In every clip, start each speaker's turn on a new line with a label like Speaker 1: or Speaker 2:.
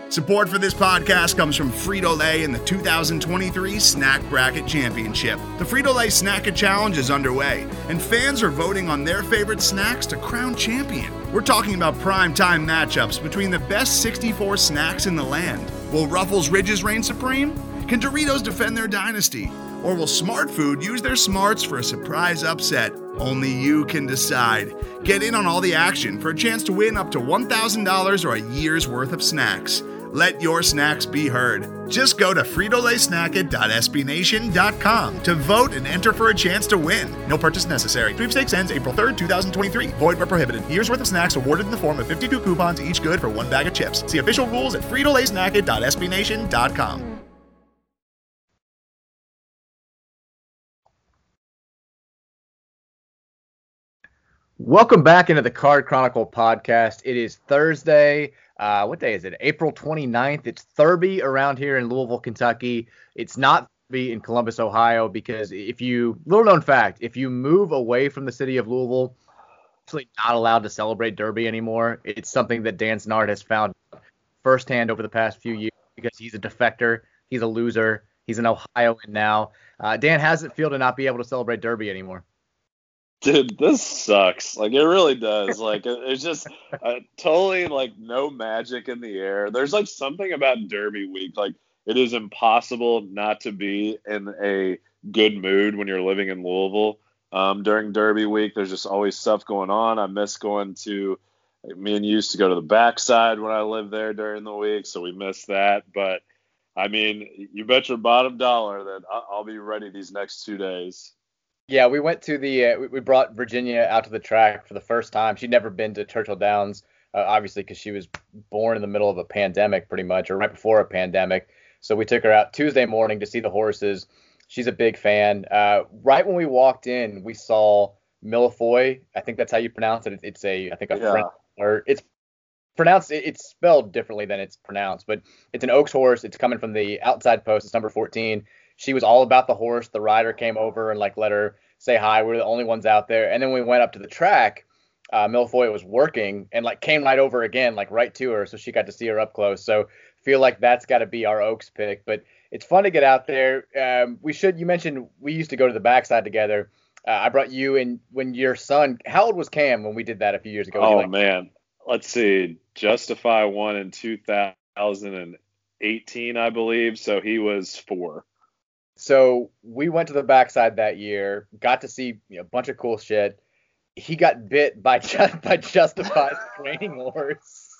Speaker 1: Support for this podcast comes from Frito-Lay in the 2023 Snack Bracket Championship. The Frito-Lay Snack-It Challenge is underway, and fans are voting on their favorite snacks to crown champion. We're talking about prime-time matchups between the best 64 snacks in the land. Will Ruffles Ridges reign supreme? Can Doritos defend their dynasty? Or will Smart Food use their smarts for a surprise upset? Only you can decide. Get in on all the action for a chance to win up to $1,000 or a year's worth of snacks. Let your snacks be heard. Just go to fritolaysnacket.sbnation.com to vote and enter for a chance to win. No purchase necessary. Sweepstakes ends April 3rd, 2023. Void where prohibited. Year's worth of snacks awarded in the form of 52 coupons, each good for one bag of chips. See official rules at fritolaysnacket.sbnation.com.
Speaker 2: Welcome back into the Card Chronicle podcast. It is Thursday. What day is it? April 29th. It's Thurby around here in Louisville, Kentucky. It's not Thurby in Columbus, Ohio, because little known fact, if you move away from the city of Louisville, you're actually not allowed to celebrate Derby anymore. It's something that Dan Snard has found firsthand over the past few years because he's a defector. He's a loser. He's an Ohioan now. Dan, how does it feel to not be able to celebrate Derby anymore?
Speaker 3: Dude, this sucks. Like, it really does. Like, it's just totally, like, no magic in the air. There's, like, something about Derby week. Like, it is impossible not to be in a good mood when you're living in Louisville during Derby week. There's just always stuff going on. I miss going to – me and you used to go to the backside when I lived there during the week, so we missed that. But, I mean, you bet your bottom dollar that I'll be ready these next 2 days.
Speaker 2: Yeah, we went to we brought Virginia out to the track for the first time. She'd never been to Churchill Downs, obviously, because she was born in the middle of a pandemic pretty much, or right before a pandemic. So we took her out Tuesday morning to see the horses. She's a big fan. Right when we walked in, we saw Millefoy. I think that's how you pronounce it. It's French, or it's pronounced, it's spelled differently than it's pronounced, but it's an Oaks horse. It's coming from the outside post. It's number 14. She was all about the horse. The rider came over and let her say hi. We're the only ones out there. And then we went up to the track. Millefoy was working and came right over again, right to her. So she got to see her up close. So feel like that's got to be our Oaks pick. But it's fun to get out there. You mentioned we used to go to the backside together. I brought you and when your son, how old was Cam when we did that a few years ago?
Speaker 3: Oh, man. Let's see. Justify won in 2018, I believe. So he was 4.
Speaker 2: So we went to the backside that year, got to see a bunch of cool shit. He got bit by Justify's training horse.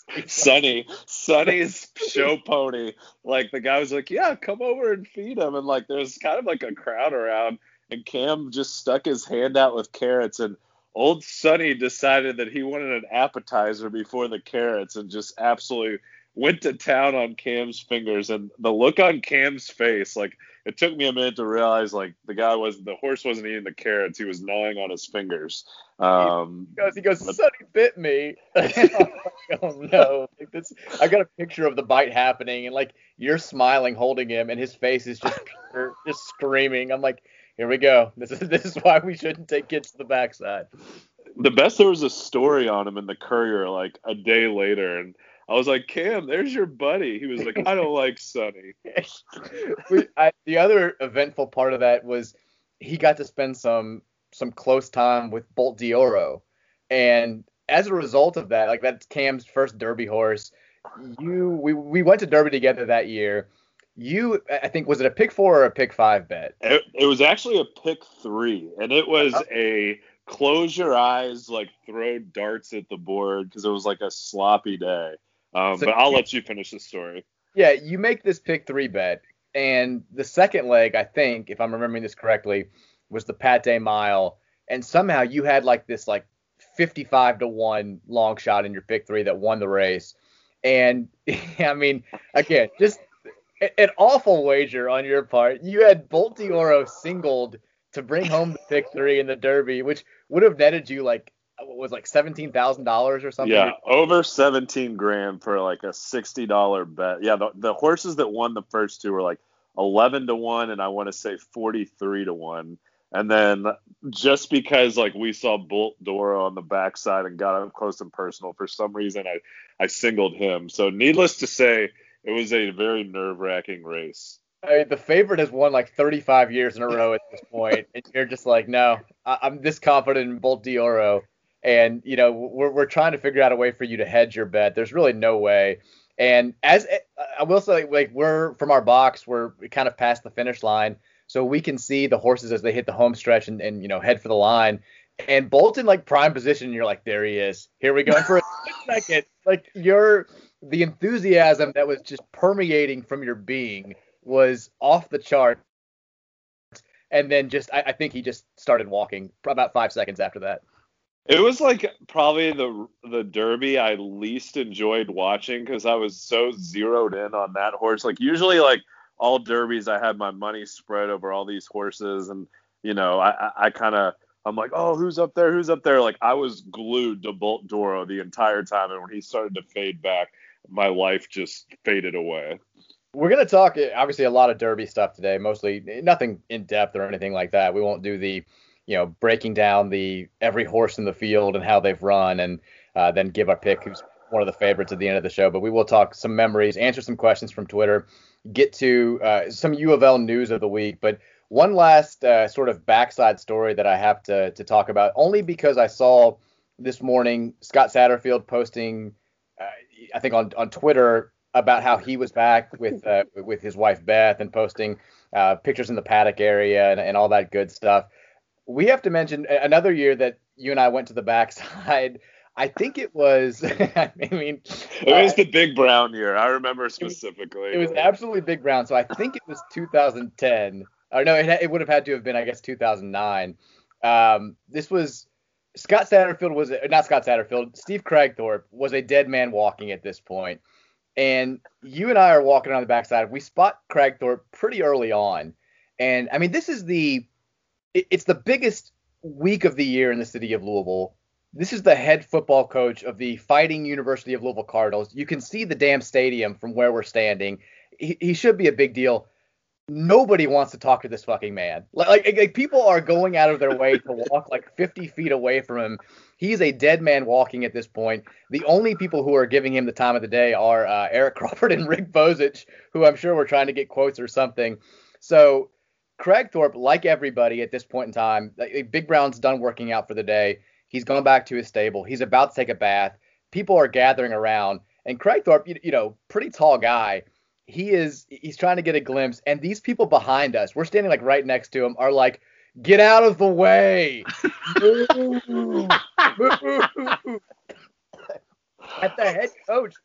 Speaker 2: Sonny's show pony. The guy was like, yeah, come over and feed him. And there's kind of a crowd around. And Cam just stuck his hand out with carrots. And old Sonny decided that he wanted an appetizer before the carrots and just absolutely went to town on Cam's fingers. And the look on Cam's face, it took me a minute to realize the horse wasn't eating the carrots. He was gnawing on his fingers. He goes, Sonny bit me. Oh no. I got a picture of the bite happening and you're smiling, holding him, and his face is just pure, just screaming. I'm like, here we go. This is why we shouldn't take kids to the backside.
Speaker 3: The best, there was a story on him in the Courier a day later, and I was like, Cam, there's your buddy. He was like, I don't like Sonny.
Speaker 2: The other eventful part of that was he got to spend some close time with Bolt d'Oro. And as a result of that, that's Cam's first Derby horse. We went to Derby together that year. I think, was it a pick 4 or a pick 5 bet?
Speaker 3: It was actually a pick 3, and it was a close your eyes, throw darts at the board because it was a sloppy day. But I'll let you finish the story.
Speaker 2: Yeah, you make this pick 3 bet, and the second leg, I think, if I'm remembering this correctly, was the Pate Mile, and somehow you had this 55-1 long shot in your pick 3 that won the race. And I mean, again, just an awful wager on your part. You had Bolt d'Oro singled to bring home the pick 3 in the Derby, which would have netted you $17,000 or something.
Speaker 3: Yeah, over $17,000 for a $60 bet. Yeah, the horses that won the first 2 were 11-1, and I want to say 43-1. And then just because we saw Bolt d'Oro on the backside and got up close and personal, for some reason I singled him. So needless to say, It was a very nerve-wracking race.
Speaker 2: I mean, the favorite has won like 35 years in a row at this point, and you're just like, no, I'm this confident in Bolt d'Oro, and we're trying to figure out a way for you to hedge your bet. There's really no way. And as I will say, like we're from our box, we're kind of past the finish line, so we can see the horses as they hit the home stretch and head for the line. And Bolt in like prime position, and you're like, there he is. Here we go for a second. Like the enthusiasm that was just permeating from your being was off the chart. And then I think he just started walking about 5 seconds after that.
Speaker 3: It was like probably the Derby I least enjoyed watching because I was so zeroed in on that horse. Like usually like all Derbies, I had my money spread over all these horses, and I'm like, oh, who's up there? Who's up there? Like I was glued to Bolt d'Oro the entire time, and when he started to fade back, my life just faded away.
Speaker 2: We're going to talk, obviously, a lot of Derby stuff today, mostly nothing in depth or anything like that. We won't do the, breaking down every horse in the field and how they've run and then give our pick who's one of the favorites at the end of the show. But we will talk some memories, answer some questions from Twitter, get to some U of L news of the week. But one last sort of backside story that I have to talk about, only because I saw this morning Scott Satterfield posting, I think on Twitter, about how he was back with his wife Beth and posting pictures in the paddock area and all that good stuff. We have to mention another year that you and I went to the backside. I think it was,
Speaker 3: it was the Big Brown year. I remember specifically.
Speaker 2: It was absolutely Big Brown. So I think it was 2010. Or no, it would have had to have been, I guess, 2009. This was Steve Cragthorpe was a dead man walking at this point. And you and I are walking on the backside. We spot Cragthorpe pretty early on. And I mean, this is it's the biggest week of the year in the city of Louisville. This is the head football coach of the Fighting University of Louisville Cardinals. You can see the damn stadium from where we're standing. He should be a big deal. Nobody wants to talk to this fucking man. Like people are going out of their way to walk like 50 feet away from him. He's a dead man walking at this point. The only people who are giving him the time of the day are Eric Crawford and Rick Bozich, who I'm sure were trying to get quotes or something. So Cragthorpe, like everybody at this point in time, Big Brown's done working out for the day. He's gone back to his stable. He's about to take a bath. People are gathering around. And Cragthorpe, pretty tall guy. He's trying to get a glimpse. And these people behind us, we're standing like right next to him, are like, get out of the way. Move. At the head coach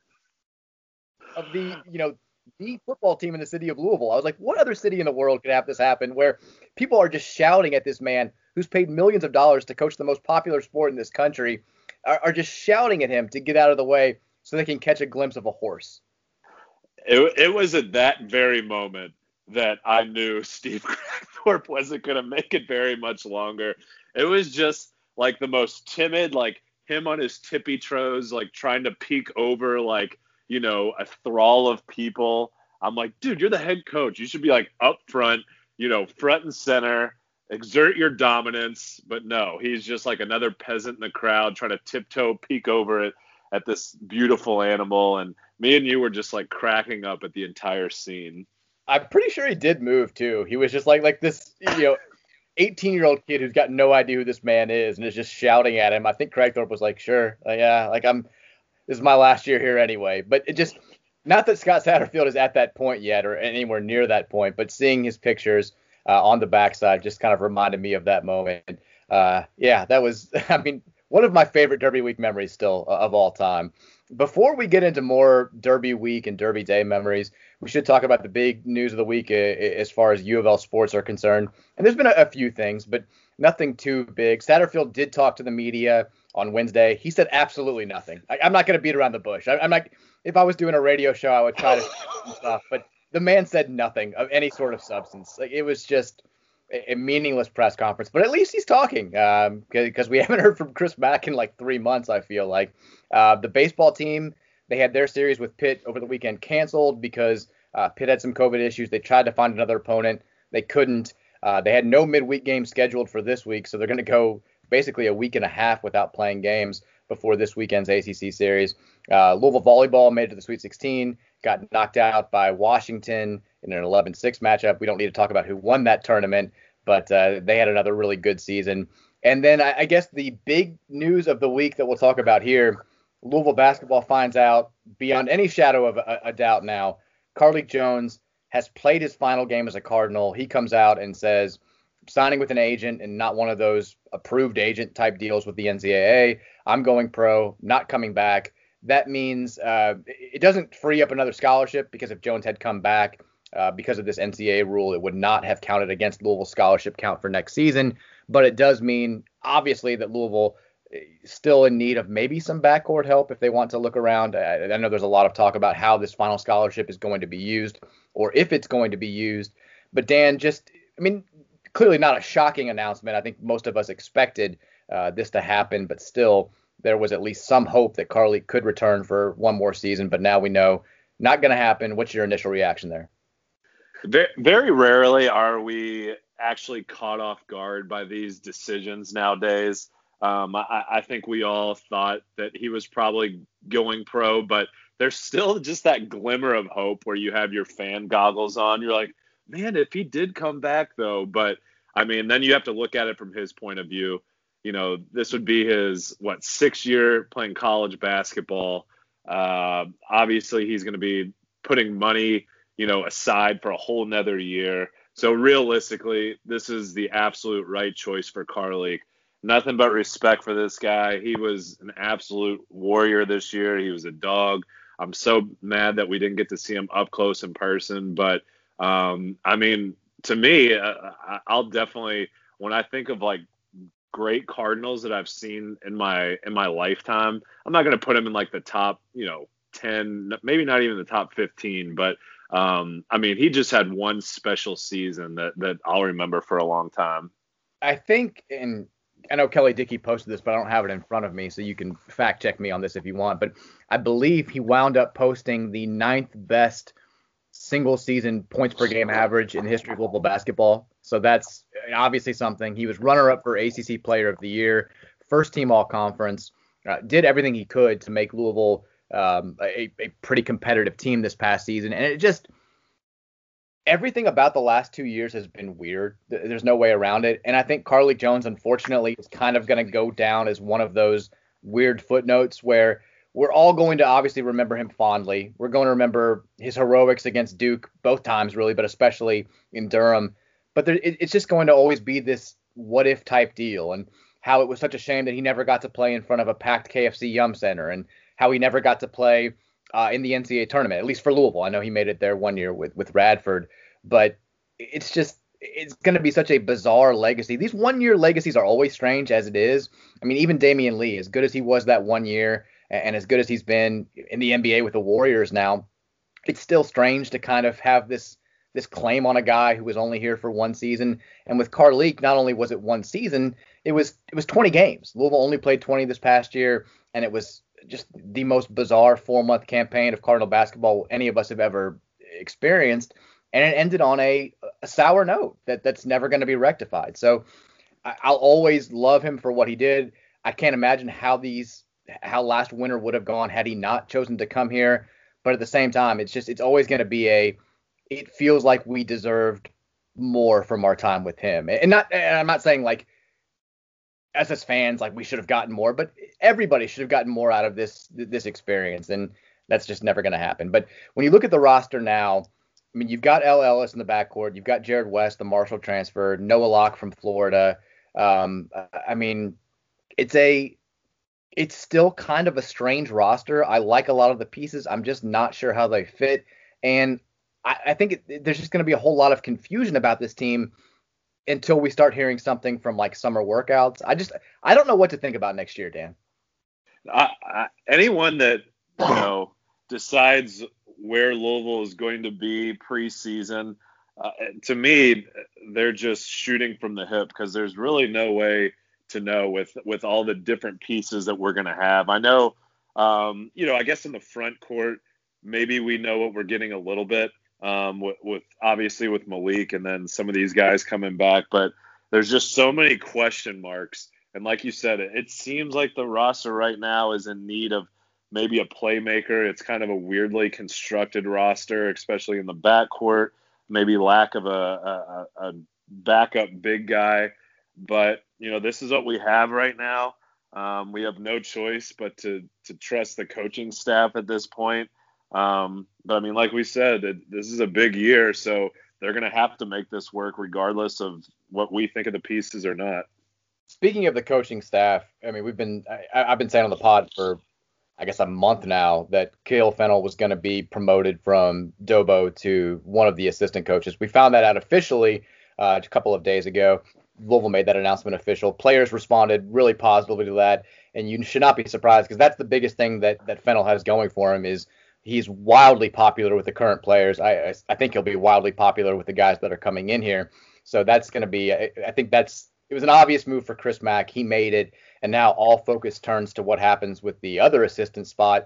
Speaker 2: of the football team in the city of Louisville. I was like, what other city in the world could have this happen where people are just shouting at this man who's paid millions of dollars to coach the most popular sport in this country, are just shouting at him to get out of the way so they can catch a glimpse of a horse.
Speaker 3: It was at that very moment that I knew Steve Cragthorpe wasn't going to make it very much longer. It was just like the most timid, like him on his tippy toes, like trying to peek over, like, a thrall of people. I'm like, dude, you're the head coach. You should be like up front, front and center, exert your dominance. But no, he's just like another peasant in the crowd trying to tiptoe, peek over it at this beautiful animal. And me and you were just like cracking up at the entire scene.
Speaker 2: I'm pretty sure he did move too. He was just like this, 18-year-old kid who's got no idea who this man is and is just shouting at him. I think Cragthorpe was like, sure, yeah, like this is my last year here anyway. But it just, not that Scott Satterfield is at that point yet or anywhere near that point, but seeing his pictures on the backside just kind of reminded me of that moment. Yeah, that was, one of my favorite Derby Week memories still of all time. Before we get into more Derby Week and Derby Day memories, we should talk about the big news of the week as far as U of L sports are concerned. And there's been a few things, but nothing too big. Satterfield did talk to the media on Wednesday. He said absolutely nothing. I'm not going to beat around the bush. I'm not. If I was doing a radio show, I would try to say stuff. But the man said nothing of any sort of substance. Like, it was just a meaningless press conference. But at least he's talking because we haven't heard from Chris Mack in like 3 months, I feel like. The baseball team, they had their series with Pitt over the weekend canceled because Pitt had some COVID issues. They tried to find another opponent. They couldn't. They had no midweek games scheduled for this week, so they're going to go basically a week and a half without playing games before this weekend's ACC series. Louisville volleyball made it to the Sweet 16. got knocked out by Washington in an 11-6 matchup. We don't need to talk about who won that tournament, but they had another really good season. And then I guess the big news of the week that we'll talk about here, Louisville basketball finds out beyond any shadow of a doubt now, Carlik Jones has played his final game as a Cardinal. He comes out and says, signing with an agent and not one of those approved agent type deals with the NCAA. I'm going pro, not coming back. That means it doesn't free up another scholarship, because if Jones had come back because of this NCAA rule, it would not have counted against Louisville's scholarship count for next season. But it does mean, obviously, that Louisville is still in need of maybe some backcourt help if they want to look around. I know there's a lot of talk about how this final scholarship is going to be used, or if it's going to be used. But Dan, clearly not a shocking announcement. I think most of us expected this to happen, but still there was at least some hope that Carlik could return for one more season. But now we know not going to happen. What's your initial reaction there?
Speaker 3: Very rarely are we actually caught off guard by these decisions nowadays. I think we all thought that he was probably going pro, but there's still just that glimmer of hope where you have your fan goggles on. You're like, man, if he did come back, though. But, then you have to look at it from his point of view. This would be his, 6th year playing college basketball. Obviously, he's going to be putting money, aside for a whole nother year. So realistically, this is the absolute right choice for Carlik. Nothing but respect for this guy. He was an absolute warrior this year. He was a dog. I'm so mad that we didn't get to see him up close in person. But, to me, I'll definitely, when I think of great Cardinals that I've seen in my lifetime, I'm not going to put him in the top, 10, maybe not even the top 15. But, he just had one special season that I'll remember for a long time.
Speaker 2: I think I know Kelly Dickey posted this, but I don't have it in front of me, so you can fact check me on this if you want. But I believe he wound up posting the 9th best single season points per game average in the history of Louisville basketball. So that's obviously something. He was runner up for ACC Player of the Year, first team all conference, did everything he could to make Louisville a pretty competitive team this past season. And it just, everything about the last 2 years has been weird. There's no way around it. And I think Carlik Jones, unfortunately, is kind of going to go down as one of those weird footnotes where we're all going to obviously remember him fondly. We're going to remember his heroics against Duke both times, really, but especially in Durham. But it's just going to always be this what if type deal, and how it was such a shame that he never got to play in front of a packed KFC Yum Center, and how he never got to play in the NCAA tournament, at least for Louisville. I know he made it there one year with Radford, but it's going to be such a bizarre legacy. These 1 year legacies are always strange as it is. Even Damian Lee, as good as he was that 1 year and as good as he's been in the NBA with the Warriors now, it's still strange to kind of have this claim on a guy who was only here for one season. And with Carlik, not only was it one season, it was 20 games. Louisville only played 20 this past year, and it was just the most bizarre 4-month campaign of Cardinal basketball any of us have ever experienced. And it ended on a sour note that's never going to be rectified. So I'll always love him for what he did. I can't imagine how last winter would have gone had he not chosen to come here. But at the same time, it's always going to be it feels like we deserved more from our time with him. And I'm not saying as fans, we should have gotten more, but everybody should have gotten more out of this experience. And that's just never going to happen. But when you look at the roster now, you've got El Ellis in the backcourt. You've got Jared West, the Marshall transfer, Noah Locke from Florida. It's still kind of a strange roster. I like a lot of the pieces. I'm just not sure how they fit. And I think there's just going to be a whole lot of confusion about this team until we start hearing something from summer workouts. I don't know what to think about next year, Dan.
Speaker 3: Anyone that, decides where Louisville is going to be preseason, to me, they're just shooting from the hip, because there's really no way to know with all the different pieces that we're going to have. I know, I guess in the front court, maybe we know what we're getting a little bit with obviously with Malik and then some of these guys coming back, but there's just so many question marks. And like you said, it seems like the roster right now is in need of maybe a playmaker. It's kind of a weirdly constructed roster, especially in the backcourt. Maybe lack of a backup big guy. But, this is what we have right now. We have no choice but to trust the coaching staff at this point. But, like we said, this is a big year, so they're going to have to make this work regardless of what we think of the pieces or not.
Speaker 2: Speaking of the coaching staff, I've been saying on the pod for, I guess, a month now that Kale Fennell was going to be promoted from Dobo to one of the assistant coaches. We found that out officially a couple of days ago. Louisville made that announcement official. Players responded really positively to that, and you should not be surprised because that's the biggest thing that Fennell has going for him is he's wildly popular with the current players. I think he'll be wildly popular with the guys that are coming in here. So that's going to be, I think it was an obvious move for Chris Mack. He made it, and now all focus turns to what happens with the other assistant spot.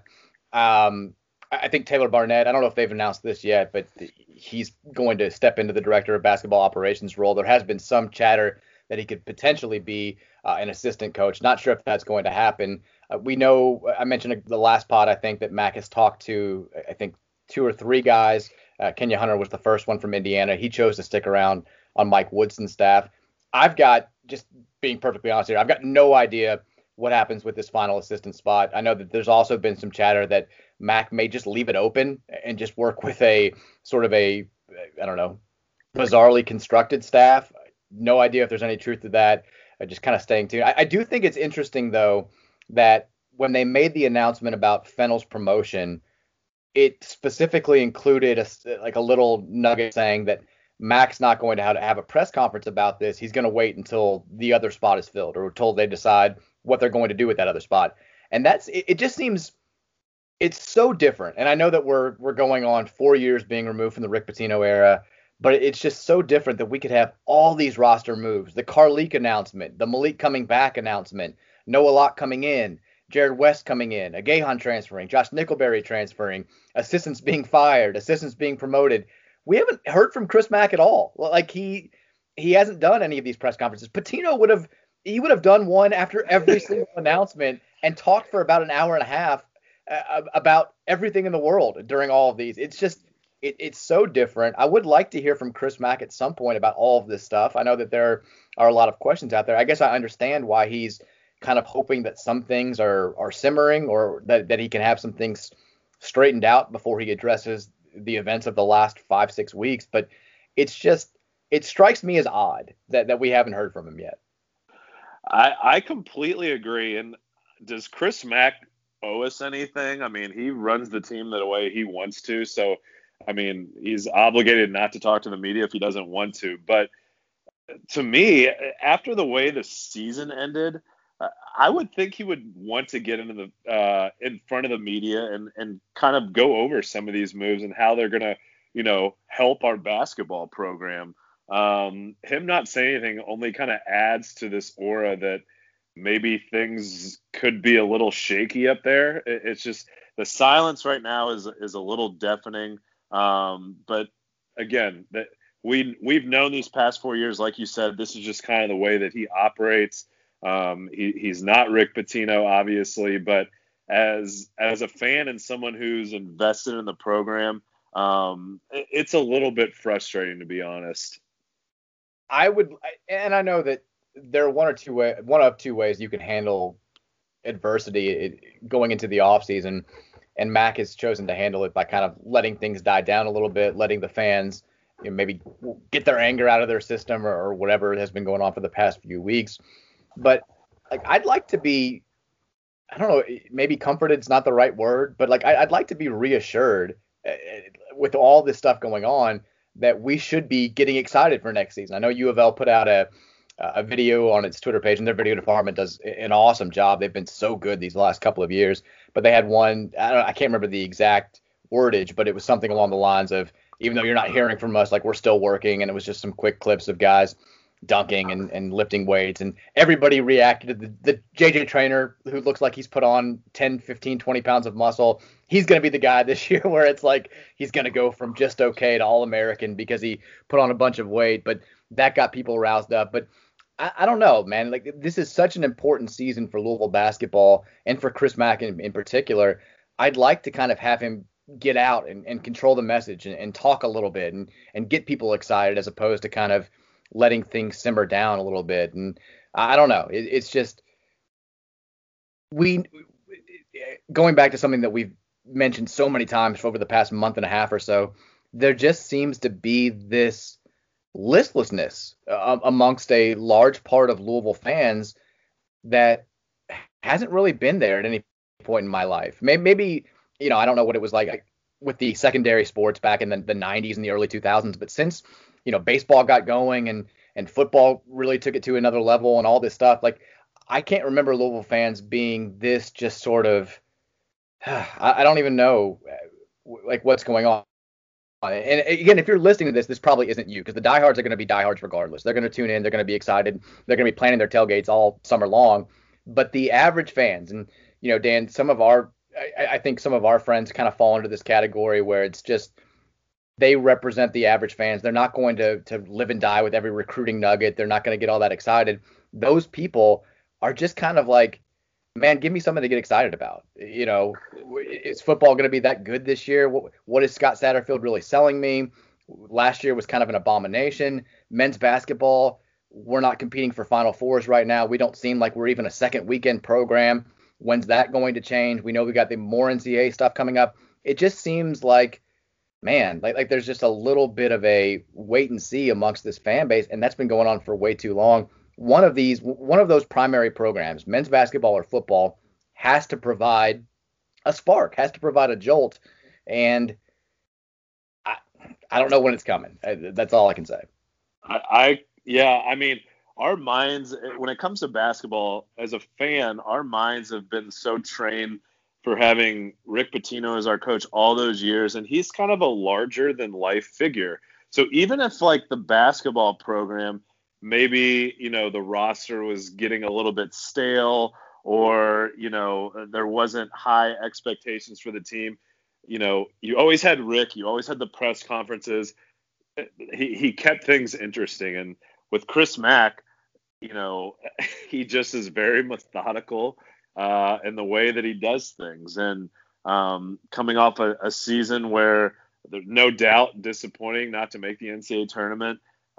Speaker 2: I think Taylor Barnett, I don't know if they've announced this yet, but he's going to step into the director of basketball operations role. There has been some chatter that he could potentially be an assistant coach. Not sure if that's going to happen. We know, I mentioned the last pod, I think, that Mack has talked to, I think, 2 or 3 guys. Kenya Hunter was the first one from Indiana. He chose to stick around on Mike Woodson's staff. I've got, just being perfectly honest here, I've got no idea what happens with this final assistant spot. I know that there's also been some chatter that Mack may just leave it open and just work with a sort of a, I don't know, bizarrely constructed staff. No idea if there's any truth to that. Just kind of staying tuned. I do think it's interesting, though, that when they made the announcement about Fennell's promotion, it specifically included a little nugget saying that Mack's not going to have a press conference about this. He's going to wait until the other spot is filled or until they decide what they're going to do with that other spot. And it just seems it's so different. And I know that we're going on 4 years being removed from the Rick Pitino era, but it's just so different that we could have all these roster moves, the Carleek announcement, the Malik coming back announcement, Noah Locke coming in, Jared West coming in, Agahan transferring, Josh Nickelberry transferring, assistants being fired, assistants being promoted. We haven't heard from Chris Mack at all. Like he hasn't done any of these press conferences. Pitino would have done one after every single announcement and talked for about an hour and a half about everything in the world during all of these. It's just it's so different. I would like to hear from Chris Mack at some point about all of this stuff. I know that there are a lot of questions out there. I guess I understand why he's kind of hoping that some things are simmering or that he can have some things straightened out before he addresses the events of the last 5-6 weeks. But it's just, it strikes me as odd that we haven't heard from him yet.
Speaker 3: I completely agree. And does Chris Mack owe us anything? He runs the team the way he wants to. So, he's obligated not to talk to the media if he doesn't want to. But to me, after the way the season ended, I would think he would want to get into the in front of the media and kind of go over some of these moves and how they're going to, help our basketball program. Him not saying anything only kind of adds to this aura that maybe things could be a little shaky up there. It's just the silence right now is a little deafening. But again, that we've known these past 4 years, like you said, this is just kind of the way that he operates. He's not Rick Pitino, obviously, but as a fan and someone who's invested in the program, it's a little bit frustrating, to be honest.
Speaker 2: And I know that there are one of two ways you can handle adversity going into the offseason, and Mack has chosen to handle it by kind of letting things die down a little bit, letting the fans maybe get their anger out of their system or whatever has been going on for the past few weeks. But I'd like to be, I don't know, maybe comforted is not the right word, but I'd like to be reassured with all this stuff going on that we should be getting excited for next season. I know U of L put out a video on its Twitter page, and their video department does an awesome job. They've been so good these last couple of years, but they had one, I can't remember the exact wordage, but it was something along the lines of, even though you're not hearing from us, we're still working. And it was just some quick clips of guys dunking and lifting weights, and everybody reacted to the JJ Traynor, who looks like he's put on 10, 15, 20 pounds of muscle. He's going to be the guy this year where it's he's going to go from just okay to All-American because he put on a bunch of weight, but that got people roused up. But I don't know, man, this is such an important season for Louisville basketball and for Chris Mack in particular. I'd like to kind of have him get out and control the message and talk a little bit and get people excited as opposed to kind of letting things simmer down a little bit. And I don't know. It's just going back to something that we've mentioned so many times over the past month and a half or so, there just seems to be this listlessness amongst a large part of Louisville fans that hasn't really been there at any point in my life. Maybe I don't know what it was like with the secondary sports back in the 90s and the early 2000s, but since, baseball got going and football really took it to another level and all this stuff, like I can't remember Louisville fans being this just sort of, I don't even know like what's going on. And again, if you're listening to this probably isn't you, because the diehards are going to be diehards regardless. They're going to tune in. They're going to be excited. They're going to be planning their tailgates all summer long. But the average fans, and Dan, I think some of our friends kind of fall into this category where it's just they represent the average fans. They're not going to live and die with every recruiting nugget. They're not going to get all that excited. Those people are just kind of like, man, give me something to get excited about. Is football going to be that good this year? What is Scott Satterfield really selling me? Last year was kind of an abomination. Men's basketball, we're not competing for Final Fours right now. We don't seem like we're even a second weekend program. When's that going to change? We know we got the more NCAA stuff coming up. It just seems like, man, like there's just a little bit of a wait and see amongst this fan base, and that's been going on for way too long. One of those primary programs, men's basketball or football, has to provide a spark, has to provide a jolt, and I don't know when it's coming. That's all I can say.
Speaker 3: I mean, our minds, when it comes to basketball, as a fan, our minds have been so trained for having Rick Pitino as our coach all those years, and he's kind of a larger than life figure. So even if like the basketball program, maybe, the roster was getting a little bit stale or, there wasn't high expectations for the team. You always had Rick, you always had the press conferences. He kept things interesting. And with Chris Mack, he just is very methodical in the way that he does things. And coming off a season where there's no doubt disappointing not to make the NCAA tournament,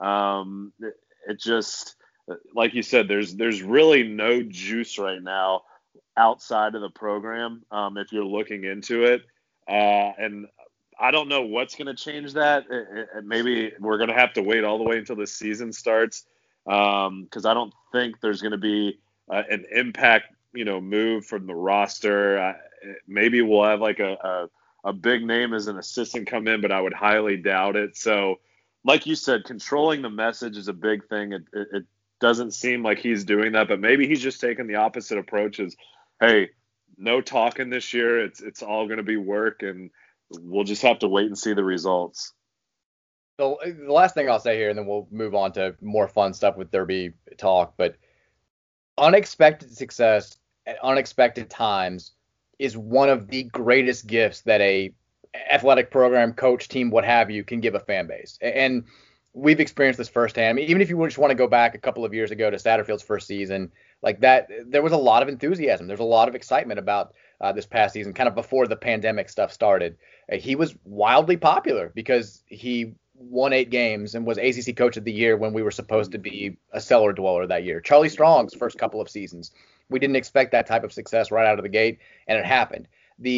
Speaker 3: it just, like you said, there's really no juice right now outside of the program if you're looking into it. And I don't know what's going to change that. Maybe we're going to have to wait all the way until the season starts because I don't think there's going to be an impact, move from the roster. Maybe we'll have like a big name as an assistant come in, but I would highly doubt it. So, like you said, controlling the message is a big thing. It doesn't seem like he's doing that, but maybe he's just taking the opposite approach as, hey, no talking this year. It's all going to be work, and we'll just have to wait and see the results.
Speaker 2: So the last thing I'll say here, and then we'll move on to more fun stuff with Derby talk, but unexpected success at unexpected times is one of the greatest gifts that a athletic program, coach, team, what have you, can give a fan base. And we've experienced this firsthand. I mean, even if you just want to go back a couple of years ago to Satterfield's first season, like that, there was a lot of enthusiasm. There's a lot of excitement about this past season, kind of before the pandemic stuff started. He was wildly popular because he won 8 games and was ACC Coach of the Year when we were supposed to be a cellar dweller that year. Charlie Strong's first couple of seasons, we didn't expect that type of success right out of the gate, and it happened.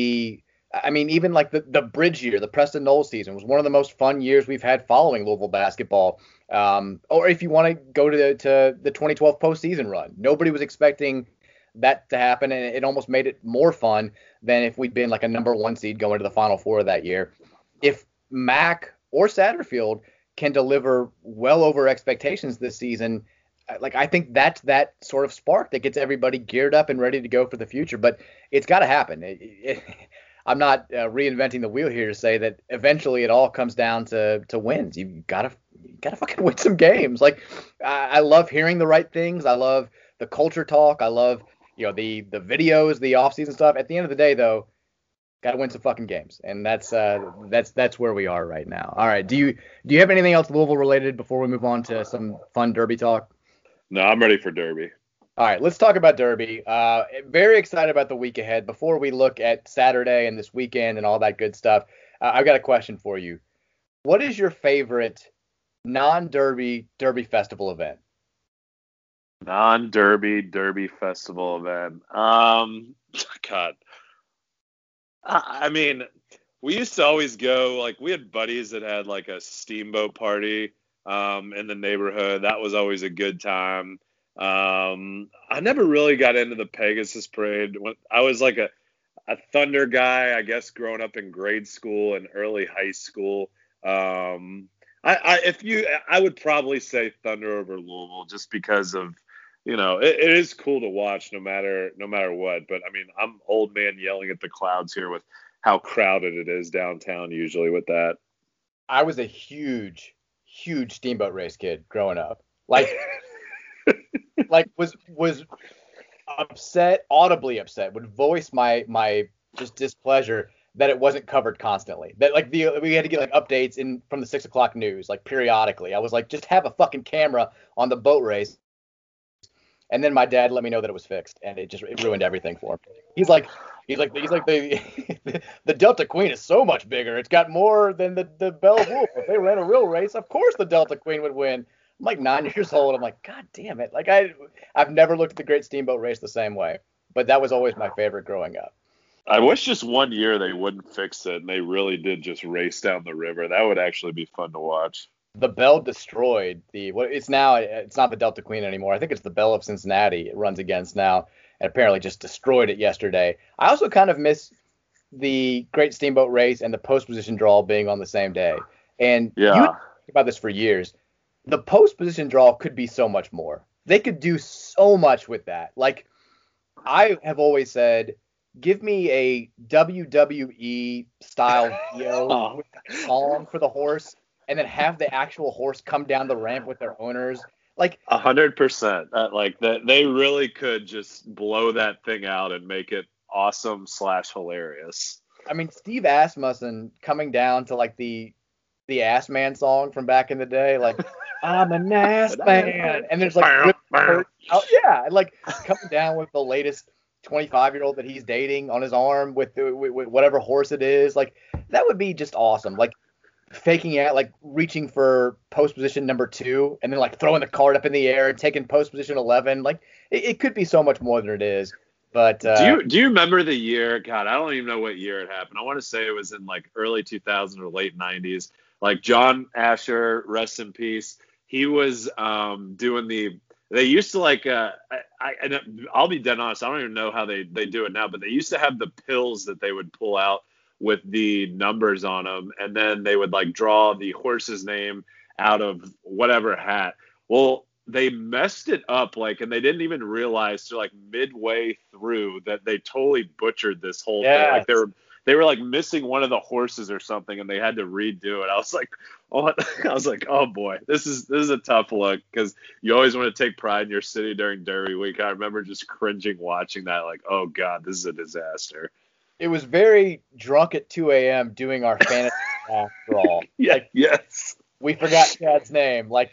Speaker 2: Even like the bridge year, the Preston Knowles season was one of the most fun years we've had following Louisville basketball. Or if you want to go to the 2012 postseason run, nobody was expecting that to happen, and it almost made it more fun than if we'd been like a number 1 seed going to the Final Four that year. If Mack or Satterfield can deliver well over expectations this season, like I think that's that sort of spark that gets everybody geared up and ready to go for the future. But it's got to happen. I'm not reinventing the wheel here to say that eventually it all comes down to wins. You gotta fucking win some games. Like I love hearing the right things. I love the culture talk. I love the videos, the offseason stuff. At the end of the day, though, gotta win some fucking games, and that's where we are right now. All right, do you have anything else Louisville related before we move on to some fun Derby talk?
Speaker 3: No, I'm ready for Derby.
Speaker 2: All right, let's talk about Derby. Very excited about the week ahead. Before we look at Saturday and this weekend and all that good stuff, I've got a question for you. What is your favorite non-Derby Derby festival event?
Speaker 3: Non-Derby Derby festival event. God. I mean, we used to always go, like, we had buddies that had like a steamboat party in the neighborhood. That was always a good time. I never really got into the Pegasus Parade. I was like a Thunder guy, I guess, growing up in grade school and early high school. I would probably say Thunder over Louisville, just because of, it is cool to watch no matter what. But I mean, I'm old man yelling at the clouds here with how crowded it is downtown usually with that.
Speaker 2: I was a huge steamboat race kid growing up. Like, was upset, audibly upset, would voice my just displeasure that it wasn't covered constantly. That like we had to get like updates from the 6 o'clock news, like periodically. I was like, just have a fucking camera on the boat race. And then my dad let me know that it was fixed, and it ruined everything for him. He's like the Delta Queen is so much bigger. It's got more than the Belle of Wolf. If they ran a real race, of course the Delta Queen would win. I'm like 9 years old. I'm like, God damn it. Like I've never looked at the Great Steamboat Race the same way, but that was always my favorite growing up.
Speaker 3: I wish just one year they wouldn't fix it and they really did just race down the river. That would actually be fun to watch.
Speaker 2: The Belle destroyed it's not the Delta Queen anymore. I think it's the Belle of Cincinnati it runs against now, and apparently just destroyed it yesterday. I also kind of miss the Great Steamboat Race and the post position draw being on the same day. And you talked about this for years. The post position draw could be so much more. They could do so much with that. Like, I have always said, give me a WWE style video with a song for the horse, and then have the actual horse come down the ramp with their owners. Like
Speaker 3: 100%. Like that, they really could just blow that thing out and make it awesome / hilarious.
Speaker 2: I mean, Steve Asmussen coming down to like the Ass Man song from back in the day, like I'm an ass man, and there's like like coming down with the latest 25-year-old that he's dating on his arm with whatever horse it is. Like that would be just awesome. Like faking out, like reaching for post position number 2 and then like throwing the card up in the air and taking post position 11. Like it could be so much more than it is. But
Speaker 3: do you remember the year? God, I don't even know what year it happened. I want to say it was in like early 2000s or late 90s. Like John Asher, rest in peace. He was doing they used to like I'll be dead honest, I don't even know how they do it now, but they used to have the pills that they would pull out with the numbers on them, and then they would like draw the horse's name out of whatever hat. Well, they messed it up, like, and they didn't even realize till like midway through that they totally butchered this whole thing. Like they were like missing one of the horses or something, and they had to redo it. I was like, oh boy, this is a tough look, because you always want to take pride in your city during Derby week. I remember just cringing watching that, like, oh god, this is a disaster.
Speaker 2: It was very drunk at 2 a.m. doing our fantasy after all.
Speaker 3: Yes.
Speaker 2: We forgot Chad's name. God,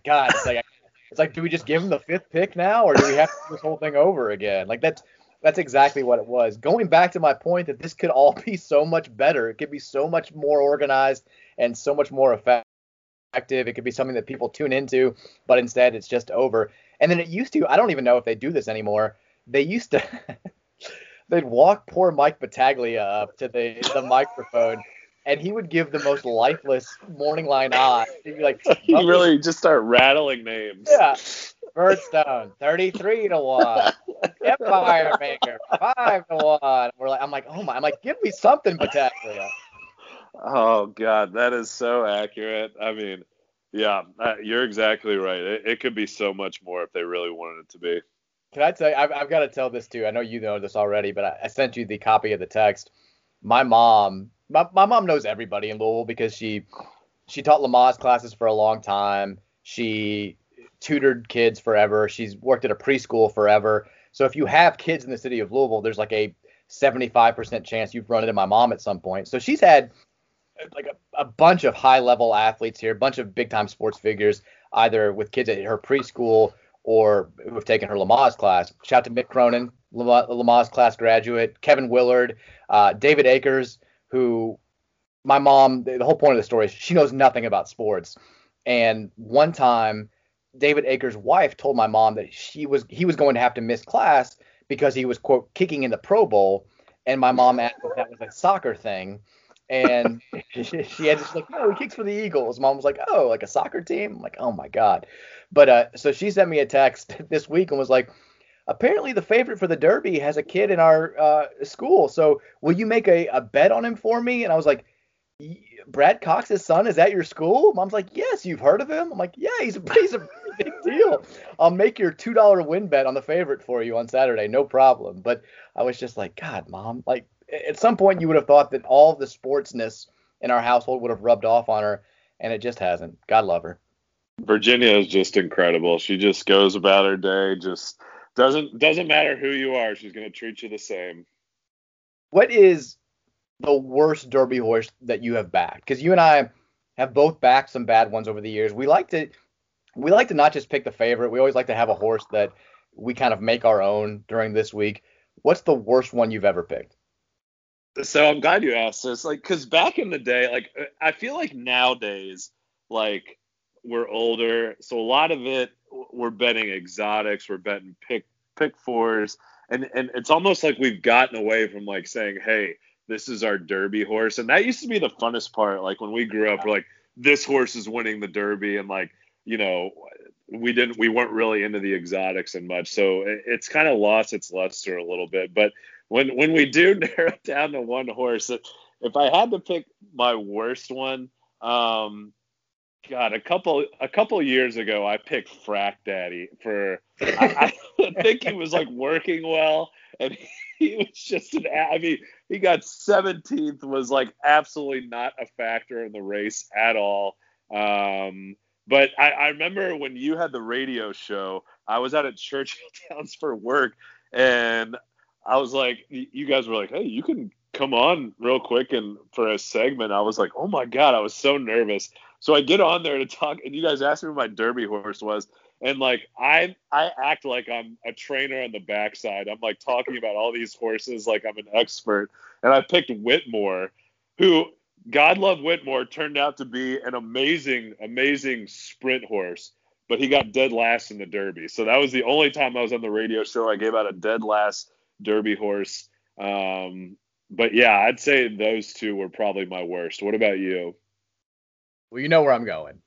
Speaker 2: it's like, do we just give him the 5th pick now, or do we have to do this whole thing over again? Like that's exactly what it was. Going back to my point that this could all be so much better. It could be so much more organized and so much more effective. It could be something that people tune into, but instead it's just over. And then it used to, I don't even know if they do this anymore. They used to, they'd walk poor Mike Battaglia up to the microphone, and he would give the most lifeless morning line on. He'd be like,
Speaker 3: he really just start rattling names.
Speaker 2: Yeah. Birdstone, 33-1. Empire Maker, 5-1. I'm like, give me something, Battaglia.
Speaker 3: Oh God, that is so accurate. I mean, yeah, you're exactly right. It could be so much more if they really wanted it to be.
Speaker 2: Can I tell you, I've got to tell this too. I know you know this already, but I sent you the copy of the text. My mom knows everybody in Louisville because she taught Lamaze classes for a long time. She tutored kids forever. She's worked at a preschool forever. So if you have kids in the city of Louisville, there's like a 75% chance you've run into my mom at some point. So she's had like a bunch of high level athletes here, a bunch of big time sports figures, either with kids at her preschool or who have taken her Lamaze class. Shout out to Mick Cronin, Lamaze class graduate, Kevin Willard, David Akers, who my mom, the whole point of the story is she knows nothing about sports. And one time, David Akers' wife told my mom that he was going to have to miss class because he was, quote, kicking in the Pro Bowl. And my mom asked if that was a soccer thing. And she had just like, no, he kicks for the Eagles. Mom was like, oh, like a soccer team? I'm like, oh, my God. But so she sent me a text this week and was like, apparently the favorite for the Derby has a kid in our school. So will you make a bet on him for me? And I was like, Brad Cox's son is at your school? Mom's like, yes, you've heard of him? I'm like, yeah, he's a big deal. I'll make your $2 win bet on the favorite for you on Saturday, no problem. But I was just like, God, Mom, like at some point you would have thought that all the sportsness in our household would have rubbed off on her, and it just hasn't. God love her.
Speaker 3: Virginia is just incredible. She just goes about her day, just doesn't matter who you are, she's going to treat you the same.
Speaker 2: What is the worst Derby horse that you have backed? Because you and I have both backed some bad ones over the years. We like to not just pick the favorite. We always like to have a horse that we kind of make our own during this week. What's the worst one you've ever picked?
Speaker 3: So I'm glad you asked this. Like, because back in the day, like I feel like nowadays, like we're older, so a lot of it we're betting exotics, we're betting pick fours, and it's almost like we've gotten away from like saying, hey, this is our Derby horse. And that used to be the funnest part. Like when we grew up, we're like, this horse is winning the Derby. And like, you know, we weren't really into the exotics and much. So it's kind of lost its luster a little bit. But when we do narrow it down to one horse, if I had to pick my worst one, God, a couple years ago, I picked Frack Daddy for, I think he was like working well, and he was just he got 17th, was like absolutely not a factor in the race at all. But I remember when you had the radio show, I was out at Churchill Downs for work, and I was like, you guys were like, hey, you can come on real quick and for a segment. I was like, oh my God, I was so nervous. So I get on there to talk, and you guys asked me who my Derby horse was. And like, I act like I'm a trainer on the backside. I'm like talking about all these horses like I'm an expert. And I picked Whitmore, who, God love Whitmore, turned out to be an amazing, amazing sprint horse. But he got dead last in the Derby. So that was the only time I was on the radio show I gave out a dead last Derby horse. But yeah, I'd say those two were probably my worst. What about you?
Speaker 2: Well, you know where I'm going.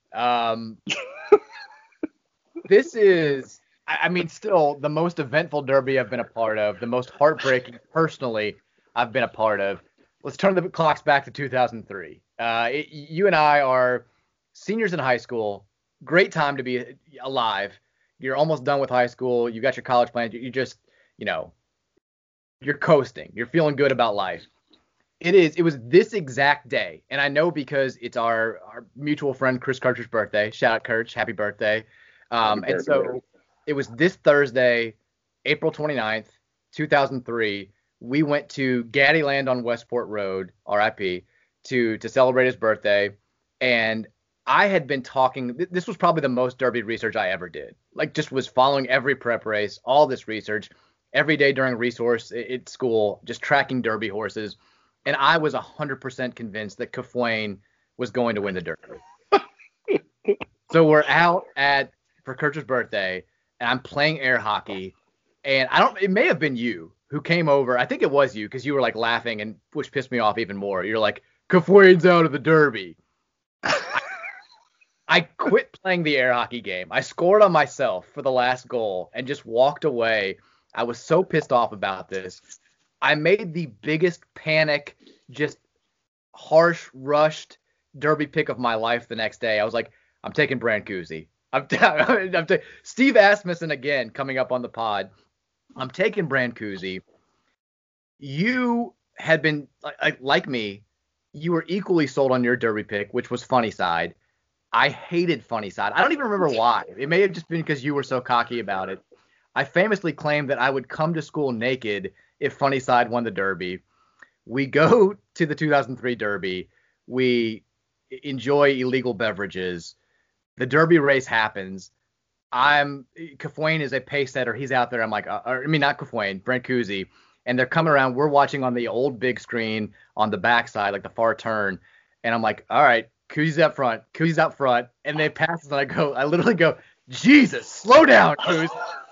Speaker 2: This is, I mean, still the most eventful Derby I've been a part of, the most heartbreaking personally I've been a part of. Let's turn the clocks back to 2003. You and I are seniors in high school. Great time to be alive. You're almost done with high school. You got your college plans. You just, you know, you're coasting. You're feeling good about life. It was this exact day, and I know because it's our mutual friend Chris Kirch's birthday. Shout out Kirch, happy birthday. And so it was this Thursday, April 29th, 2003. We went to Gaddyland on Westport Road, RIP, to celebrate his birthday. And I had been talking, this was probably the most Derby research I ever did. Like, just was following every prep race, all this research, every day during resource at school, just tracking Derby horses. And I was 100% convinced that Kafwain was going to win the Derby. So we're out for Kirch's birthday, and I'm playing air hockey. And it may have been you who came over. I think it was you, because you were like laughing, and which pissed me off even more. You're like, Kafwain's out of the Derby. I quit playing the air hockey game. I scored on myself for the last goal and just walked away. I was so pissed off about this. I made the biggest panic, just harsh, rushed Derby pick of my life the next day. I was like, I'm taking Brancusi. Steve Asmussen again coming up on the pod. I'm taking Brancusi. You had been, like me, you were equally sold on your Derby pick, which was Funny Side. I hated Funny Side. I don't even remember why. It may have just been because you were so cocky about it. I famously claimed that I would come to school naked if Funny Side won the Derby. We go to the 2003 Derby. We enjoy illegal beverages. The Derby race happens. Kafwayne is a pace setter. He's out there. I'm like, not Kafwayne, Brent Kuzi. And they're coming around. We're watching on the old big screen on the backside, like the far turn. And I'm like, all right, Kuzi's up front. Kuzi's out front. And they pass, and I literally go, Jesus, slow down, Kuz.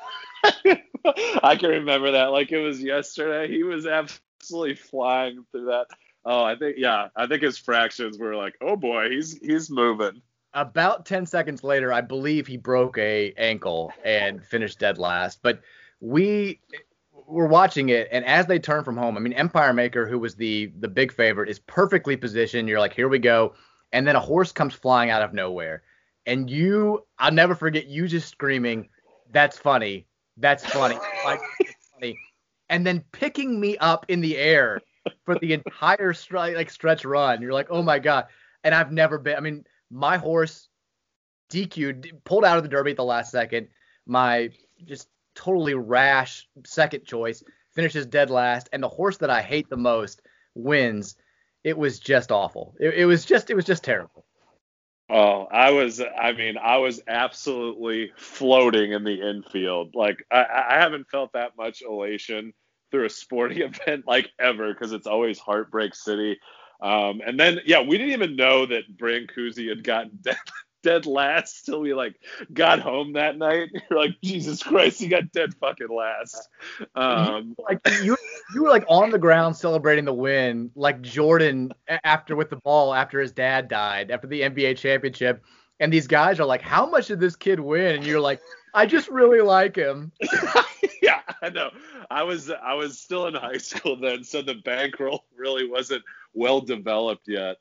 Speaker 3: I can remember that like it was yesterday. He was absolutely flying through that. Oh, I think his fractions were like, oh boy, he's moving.
Speaker 2: About 10 seconds later, I believe he broke a ankle and finished dead last. But we were watching it, and as they turn from home, I mean, Empire Maker, who was the big favorite, is perfectly positioned. You're like, here we go. And then a horse comes flying out of nowhere. And I'll never forget you just screaming, that's funny. That's funny. Like, it's funny. And then picking me up in the air for the entire stretch run. You're like, oh my God. And I've never been, I mean, my horse DQ'd, pulled out of the Derby at the last second. My just totally rash second choice finishes dead last, and the horse that I hate the most wins. It was just awful. It was just terrible.
Speaker 3: Oh, I was absolutely floating in the infield. Like I haven't felt that much elation through a sporting event like ever, because it's always Heartbreak City. And then we didn't even know that Brancusi had gotten dead last till we like got home that night. You're like, Jesus Christ, he got dead fucking last.
Speaker 2: You were like on the ground celebrating the win, like Jordan with the ball after his dad died after the NBA championship, and these guys are like, how much did this kid win? And you're like, I just really like him.
Speaker 3: Yeah, I know. I was still in high school then, so the bankroll really wasn't well developed yet.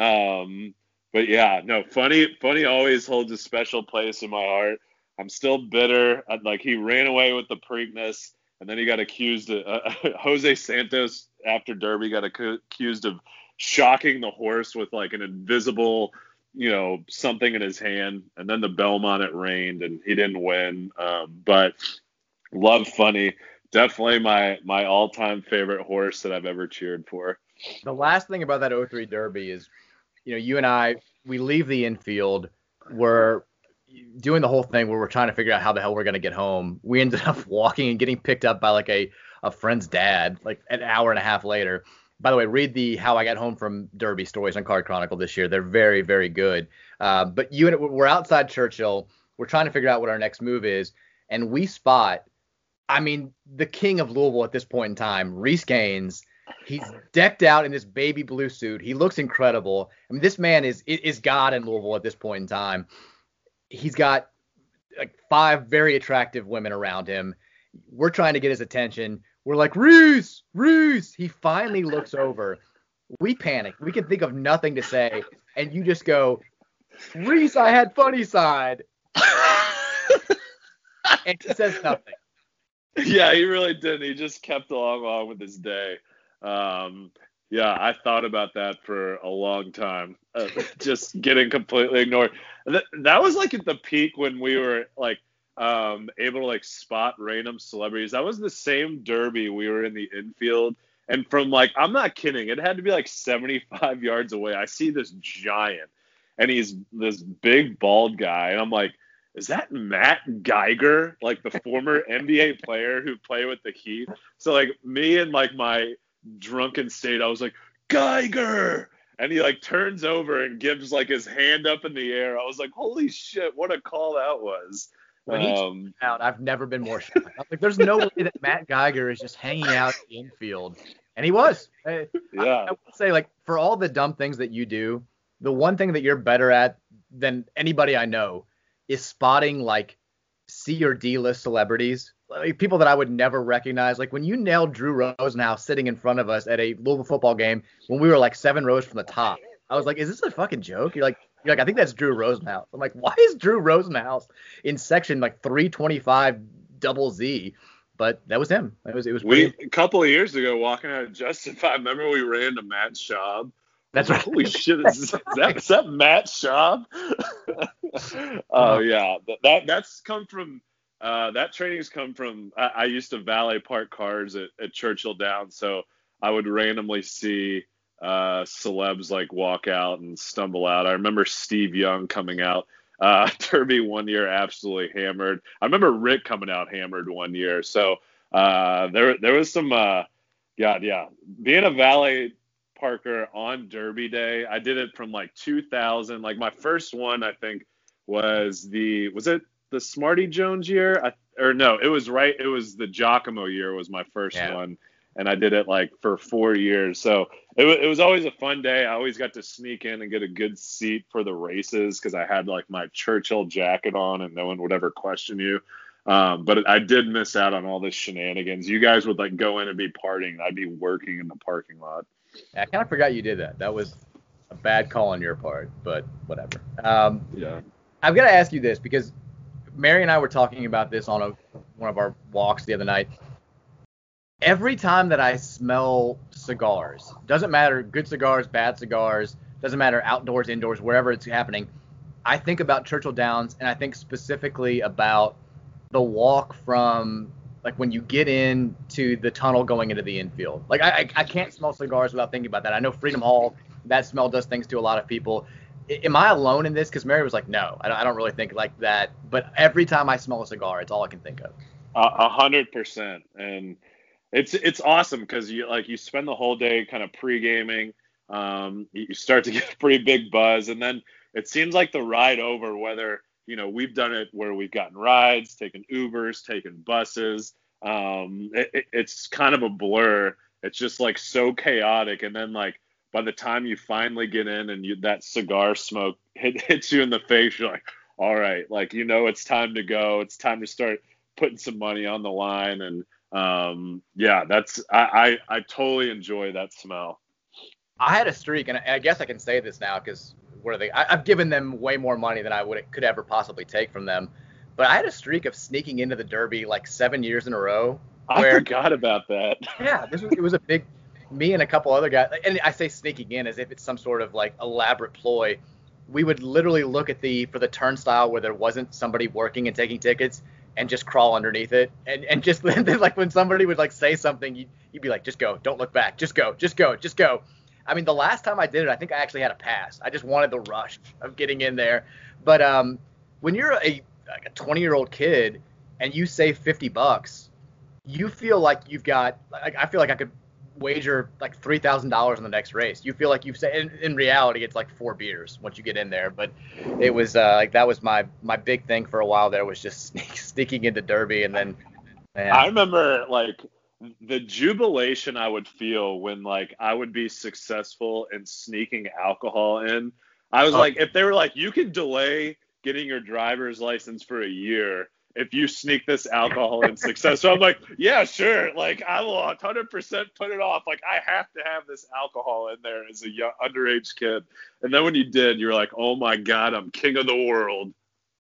Speaker 3: But yeah, no, funny always holds a special place in my heart. I'm still bitter. Like, he ran away with the Preakness, and then he got accused Jose Santos after Derby got accused of shocking the horse with like an invisible, something in his hand. And then the Belmont, it rained and he didn't win. But love Funny. Definitely my all-time favorite horse that I've ever cheered for.
Speaker 2: The last thing about that 03 Derby is, you and I, we leave the infield. We're doing the whole thing where we're trying to figure out how the hell we're going to get home. We ended up walking and getting picked up by like a friend's dad, like an hour and a half later. By the way, read the How I Got Home from Derby stories on Card Chronicle this year. They're very, very good. But we're outside Churchill. We're trying to figure out what our next move is. And we spot, the king of Louisville at this point in time, Reese Gaines. He's decked out in this baby blue suit. He looks incredible. This man is God in Louisville at this point in time. He's got like 5 very attractive women around him. We're trying to get his attention. We're like, Reese. He finally looks over. We panic. We can think of nothing to say. And you just go, Reese, I had funny side. And he says nothing.
Speaker 3: Yeah, he really didn't. He just kept along with his day. I thought about that for a long time. Just getting completely ignored. That was like at the peak when we were like able to like spot random celebrities. That was the same Derby we were in the infield, and from like, I'm not kidding, it had to be like 75 yards away, I see this giant, and he's this big bald guy, and I'm like, is that Matt Geiger, like the former NBA player who played with the Heat? So like me and like my drunken state, I was like, Geiger, and he like turns over and gives like his hand up in the air. I was like, holy shit, what a call that was.
Speaker 2: When he came out, I've never been more shocked. I was like, there's no way that Matt Geiger is just hanging out in the infield. And he was. I would say, like, for all the dumb things that you do, the one thing that you're better at than anybody I know is spotting like C or D list celebrities, like people that I would never recognize. Like when you nailed Drew Rosenhaus sitting in front of us at a Louisville football game when we were like 7 rows from the top, I was like, is this a fucking joke? You're like, I think that's Drew Rosenhaus. I'm like, why is Drew Rosenhaus in section like 325 double Z? But that was him. It was
Speaker 3: a couple of years ago walking out of Justify. Remember we ran to Matt Schaub?
Speaker 2: That's right.
Speaker 3: Holy shit! Is that Matt Schaub? Oh yeah, that's come from that training's come from. I used to valet park cars at Churchill Downs, so I would randomly see celebs like walk out and stumble out. I remember Steve Young coming out Derby one year absolutely hammered. I remember Rick coming out hammered one year. So there was some being a valet parker on Derby Day. I did it from like 2000. Like my first one, I think was it the Smarty Jones year? It was the Giacomo year was my first one. And I did it like for 4 years. So it was always a fun day. I always got to sneak in and get a good seat for the races because I had like my Churchill jacket on and no one would ever question you. But I did miss out on all this shenanigans. You guys would like go in and be partying. I'd be working in the parking lot.
Speaker 2: Yeah, I kind of forgot you did that. That was a bad call on your part, but whatever. I've got to ask you this because Mary and I were talking about this on one of our walks the other night. Every time that I smell cigars, doesn't matter, good cigars, bad cigars, doesn't matter, outdoors, indoors, wherever it's happening, I think about Churchill Downs, and I think specifically about the walk from, like, when you get into the tunnel going into the infield. Like, I can't smell cigars without thinking about that. I know Freedom Hall, that smell does things to a lot of people. Am I alone in this? Because Mary was like, no, I don't really think like that. But every time I smell a cigar, it's all I can think of.
Speaker 3: 100%. And it's awesome because you spend the whole day kind of pre-gaming. You start to get a pretty big buzz, and then it seems like the ride over, whether we've done it where we've gotten rides, taken Ubers, taken buses. It's kind of a blur. It's just like so chaotic, and then like by the time you finally get in and that cigar smoke hits you in the face, you're like, all right, like it's time to go. It's time to start putting some money on the line, and I totally enjoy that smell.
Speaker 2: I had a streak, and I guess I can say this now because I've given them way more money than I could ever possibly take from them. But I had a streak of sneaking into the Derby like 7 years in a row.
Speaker 3: I forgot about that.
Speaker 2: Yeah, it was a big, me and a couple other guys, and I say sneaking in as if it's some sort of like elaborate ploy. We would literally look at for the turnstile where there wasn't somebody working and taking tickets, and just crawl underneath it, and just like when somebody would like say something, you'd be like, just go, don't look back, just go. I mean, the last time I did it, I think I actually had a pass. I just wanted the rush of getting in there. But when you're a 20-year-old kid and you save $50, you feel like you've got. I feel like I could wager like $3,000 on the next race. You feel like you've saved. In reality, it's like 4 beers once you get in there. But it was like that was my big thing for a while. There was just sneaking into Derby, and then. Man.
Speaker 3: I remember like the jubilation I would feel when like I would be successful in sneaking alcohol in. I was like, if they were like, you can delay getting your driver's license for a year if you sneak this alcohol in success. So I'm like, yeah, sure. Like I will 100% put it off. Like I have to have this alcohol in there as a young underage kid. And then when you did, you were like, oh my God, I'm king of the world.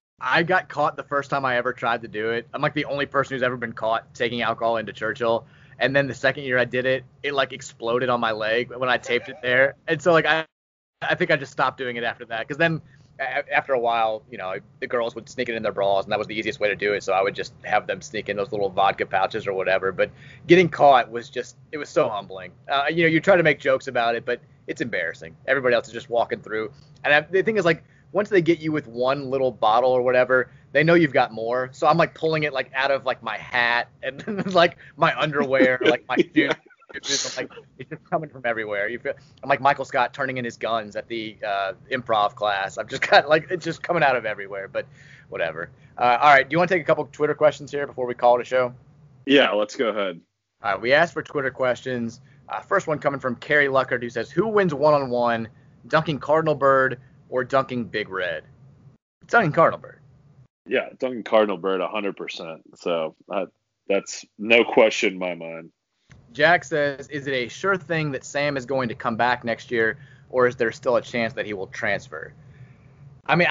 Speaker 2: I got caught the first time I ever tried to do it. I'm like the only person who's ever been caught taking alcohol into Churchill. And then the second year I did it, it like exploded on my leg when I taped it there. And so like I think I just stopped doing it after that. Because then after a while, the girls would sneak it in their bras, and that was the easiest way to do it. So I would just have them sneak in those little vodka pouches or whatever. But getting caught was it was so humbling. You try to make jokes about it, but it's embarrassing. Everybody else is just walking through. And the thing is, like, once they get you with one little bottle or whatever, they know you've got more. So I'm like pulling it like out of like my hat and like my underwear, like my shoes. Like, it's just coming from everywhere. I'm like Michael Scott turning in his guns at the improv class. I've just got like it's just coming out of everywhere. But whatever. All right. Do you want to take a couple Twitter questions here before we call it a show?
Speaker 3: Yeah, let's go ahead.
Speaker 2: All right. We asked for Twitter questions. First one coming from Carrie Luckard, who says, "Who wins one-on-one, dunking Cardinal Bird or dunking Big Red?" It's dunking Cardinal Bird.
Speaker 3: Yeah, dunking Cardinal Bird 100%. So that's no question in my mind.
Speaker 2: Jack says, "Is it a sure thing that Sam is going to come back next year, or is there still a chance that he will transfer?" I mean,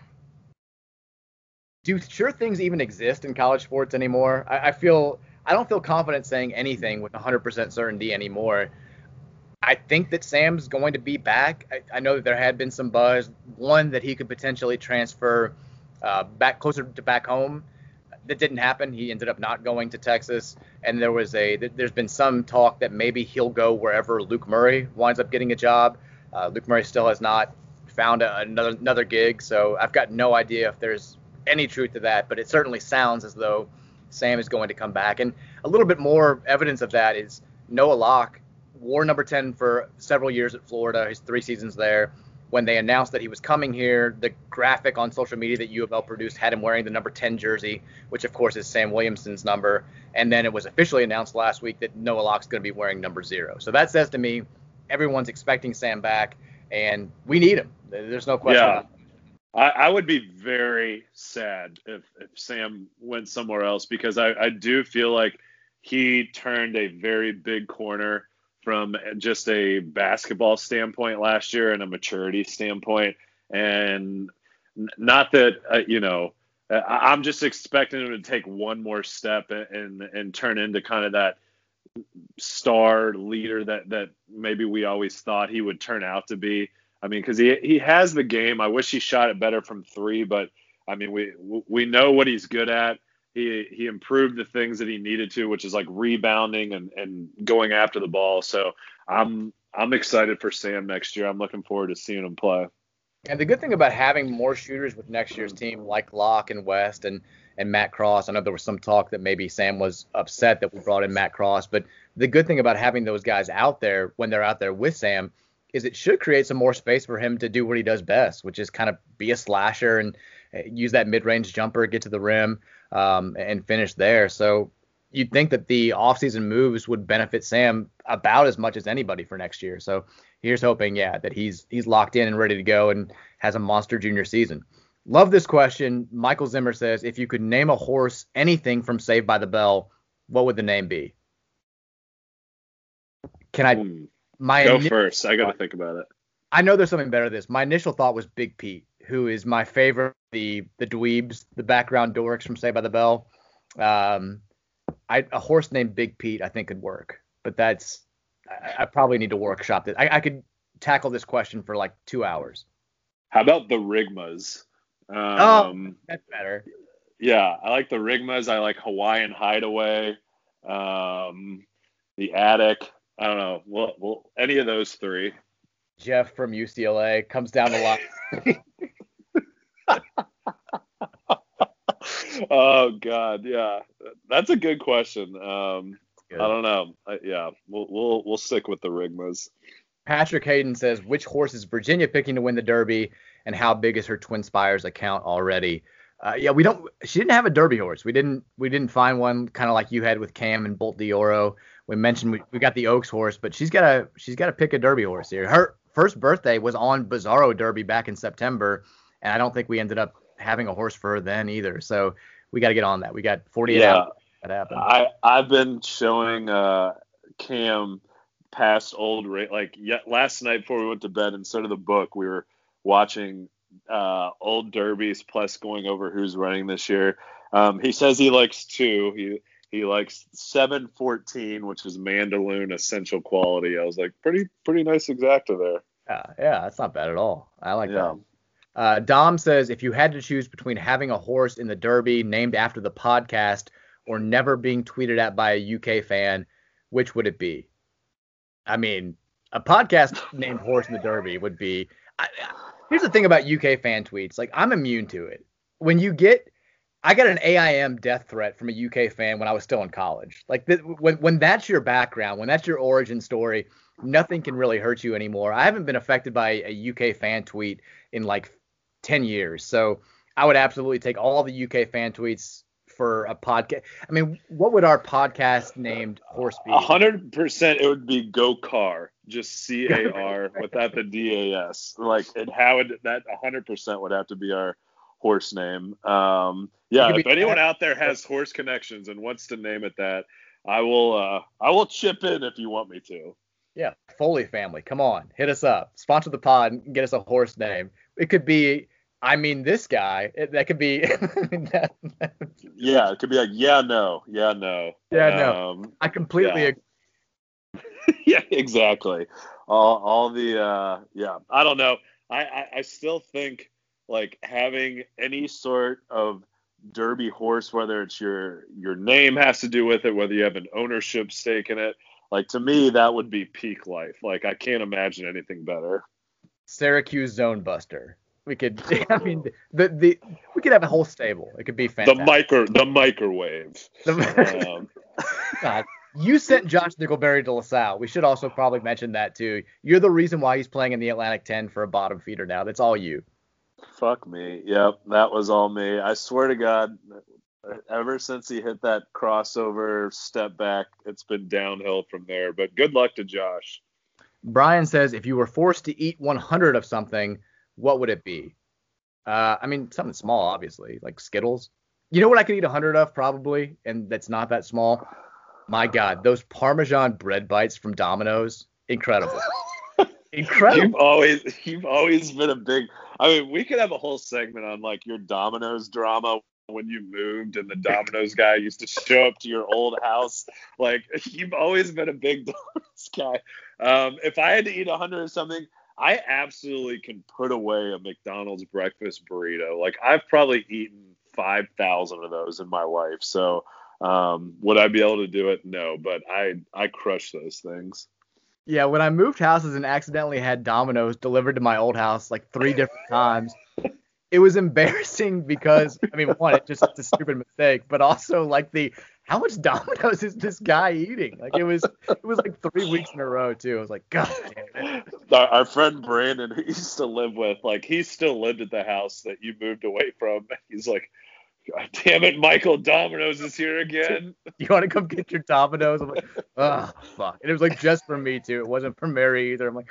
Speaker 2: do sure things even exist in college sports anymore? I don't feel confident saying anything with 100% certainty anymore. I think that Sam's going to be back. I know that there had been some buzz, one that he could potentially transfer back closer to back home. That didn't happen. He ended up not going to Texas. And there's been some talk that maybe he'll go wherever Luke Murray winds up getting a job. Luke Murray still has not found another gig. So I've got no idea if there's any truth to that, but it certainly sounds as though Sam is going to come back. And a little bit more evidence of that is Noah Locke wore number 10 for several years at Florida, his 3 seasons there. When they announced that he was coming here, the graphic on social media that U of L produced had him wearing the number 10 jersey, which of course is Sam Williamson's number. And then it was officially announced last week that Noah Locke's going to be wearing number 0. So that says to me, everyone's expecting Sam back, and we need him. There's no question about it.
Speaker 3: I would be very sad if Sam went somewhere else, because I do feel like he turned a very big corner from just a basketball standpoint last year and a maturity standpoint. And not that, I'm just expecting him to take one more step and turn into kind of that star leader that maybe we always thought he would turn out to be. I mean, because he has the game. I wish he shot it better from 3, but I mean, we know what he's good at. He improved the things that he needed to, which is like rebounding and going after the ball. So I'm excited for Sam next year. I'm looking forward to seeing him play.
Speaker 2: And the good thing about having more shooters with next year's team, like Locke and West and Matt Cross, I know there was some talk that maybe Sam was upset that we brought in Matt Cross, but the good thing about having those guys out there when they're out there with Sam is it should create some more space for him to do what he does best, which is kind of be a slasher and use that mid-range jumper, get to the rim, and finish there. So you'd think that the offseason moves would benefit Sam about as much as anybody for next year. So here's hoping, that he's locked in and ready to go and has a monster junior season. Love this question. Michael Zimmer says, if you could name a horse anything from Saved by the Bell, what would the name be? Can I
Speaker 3: go first? I got to think about it.
Speaker 2: I know there's something better than this. My initial thought was Big Pete, who is my favorite, the dweebs, the background dorks from Saved by the Bell. A horse named Big Pete I think could work, but I probably need to workshop it. I could tackle this question for like 2 hours.
Speaker 3: How about the Rigmas?
Speaker 2: That's better.
Speaker 3: Yeah, I like the Rigmas. I like Hawaiian Hideaway, the Attic. I don't know. Well, any of those 3.
Speaker 2: Jeff from UCLA comes down the line.
Speaker 3: Oh God, yeah, that's a good question. Good. I don't know. We'll stick with the Rigmas.
Speaker 2: Patrick Hayden says, which horse is Virginia picking to win the Derby, and how big is her Twin Spires account already? She didn't have a Derby horse. We didn't find one, kind of like you had with Cam and Bolt d'Oro. We mentioned we got the Oaks horse, but she's got to pick a Derby horse here. Her first birthday was on Bizarro Derby back in September, and I don't think we ended up having a horse for her then either. So we got to get on that. We got 48 hours. That happened.
Speaker 3: I've been showing Cam past old last night before we went to bed, instead of the book, we were watching old derbies plus going over who's running this year. He says he likes 2. He likes 714, which is Mandaloun Essential Quality. I was like, pretty nice exacta there.
Speaker 2: Yeah, that's not bad at all. I like that. Dom says, if you had to choose between having a horse in the Derby named after the podcast or never being tweeted at by a UK fan, which would it be? I mean, a podcast named Horse in the Derby would be. Here's the thing about UK fan tweets. Like, I'm immune to it. I got an AIM death threat from a UK fan when I was still in college. Like, when that's your background, when that's your origin story, nothing can really hurt you anymore. I haven't been affected by a UK fan tweet in like 10 years. So I would absolutely take all the UK fan tweets for a podcast. I mean, what would our podcast named horse be?
Speaker 3: 100% it would be Go Car, just CAR without the DAS. Like, that 100% would have to be our horse name. If anyone out there has horse connections and wants to name it that, I will chip in if you want me to.
Speaker 2: Yeah, Foley family, come on, hit us up, sponsor the pod, and get us a horse name. It could be, this guy. That could be.
Speaker 3: Yeah, it could be like, no.
Speaker 2: I completely agree.
Speaker 3: Yeah, exactly. All the I don't know. I still think, like, having any sort of Derby horse, whether it's your name has to do with it, whether you have an ownership stake in it, like, to me that would be peak life. Like, I can't imagine anything better.
Speaker 2: Syracuse Zone Buster. We could, I mean, we could have a whole stable. It could be fantastic.
Speaker 3: The microwave.
Speaker 2: God, you sent Josh Nickelberry to LaSalle. We should also probably mention that too. You're the reason why he's playing in the Atlantic 10 for a bottom feeder now. That's all you.
Speaker 3: Fuck me. Yep, that was all me. I swear to God, ever since he hit that crossover step back, it's been downhill from there. But good luck to Josh.
Speaker 2: Brian says, if you were forced to eat 100 of something, what would it be? I mean, something small, obviously, like Skittles. You know what I could eat 100 of probably, and that's not that small? My God, those Parmesan bread bites from Domino's, incredible. Incredible.
Speaker 3: You've always been a big. I mean, we could have a whole segment on like your Domino's drama when you moved and the Domino's guy used to show up to your old house. Like, you've always been a big Domino's guy. If I had to eat 100 of something, I absolutely can put away a McDonald's breakfast burrito. Like, I've probably eaten 5,000 of those in my life. So would I be able to do it? No, but I crush those things.
Speaker 2: Yeah, when I moved houses and accidentally had Domino's delivered to my old house like 3 different times, it was embarrassing because, I mean, one, it's a stupid mistake, but also like how much Domino's is this guy eating? Like it was like 3 weeks in a row too. I was like, God damn it.
Speaker 3: Our friend Brandon, who used to live with, like, he still lived at the house that you moved away from. He's like, God damn it, Michael, Domino's is here again.
Speaker 2: You want to come get your Domino's? I'm like, oh, fuck. And it was like just for me too. It wasn't for Mary either. I'm like,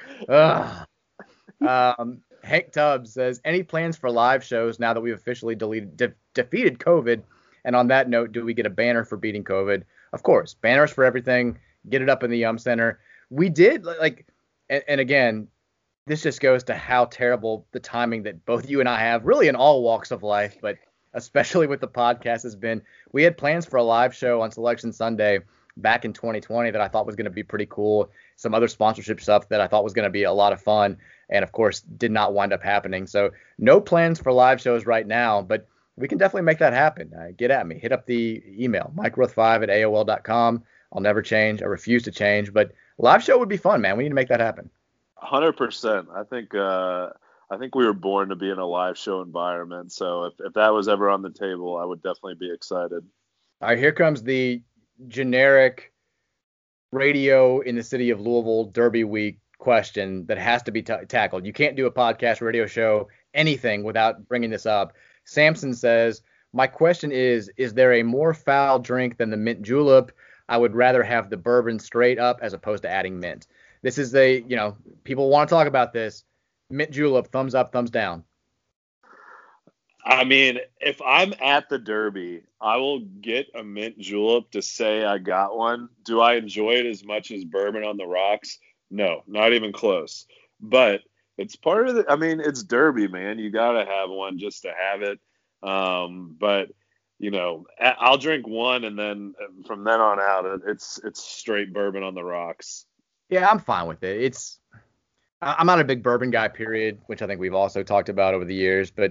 Speaker 2: ugh. Hank Tubbs says, any plans for live shows now that we've officially defeated COVID? And on that note, do we get a banner for beating COVID? Of course, banners for everything. Get it up in the Yum Center. We did, and again, this just goes to how terrible the timing that both you and I have, really in all walks of life, but especially with the podcast has been. We had plans for a live show on Selection Sunday back in 2020 that I thought was going to be pretty cool. Some other sponsorship stuff that I thought was going to be a lot of fun, and of course did not wind up happening. So no plans for live shows right now, but we can definitely make that happen. Get at me. Hit up the email, MikeRoth5@AOL.com. I'll never change. I refuse to change, but live show would be fun, man. We need to make that happen.
Speaker 3: 100%. I think we were born to be in a live show environment. So if that was ever on the table, I would definitely be excited.
Speaker 2: All right, here comes the generic radio in the city of Louisville Derby week question that has to be tackled. You can't do a podcast, radio show, anything without bringing this up. Samson says, my question is there a more foul drink than the mint julep? I would rather have the bourbon straight up as opposed to adding mint. This is people want to talk about this. Mint julep, thumbs up, thumbs down.
Speaker 3: I mean, if I'm at the Derby, I will get a mint julep to say I got one. Do I enjoy it as much as bourbon on the rocks? No, not even close. But it's part of it's Derby, man. You got to have one just to have it. But, I'll drink one, and then from then on out, it's straight bourbon on the rocks.
Speaker 2: Yeah, I'm fine with it. I'm not a big bourbon guy, period, which I think we've also talked about over the years, but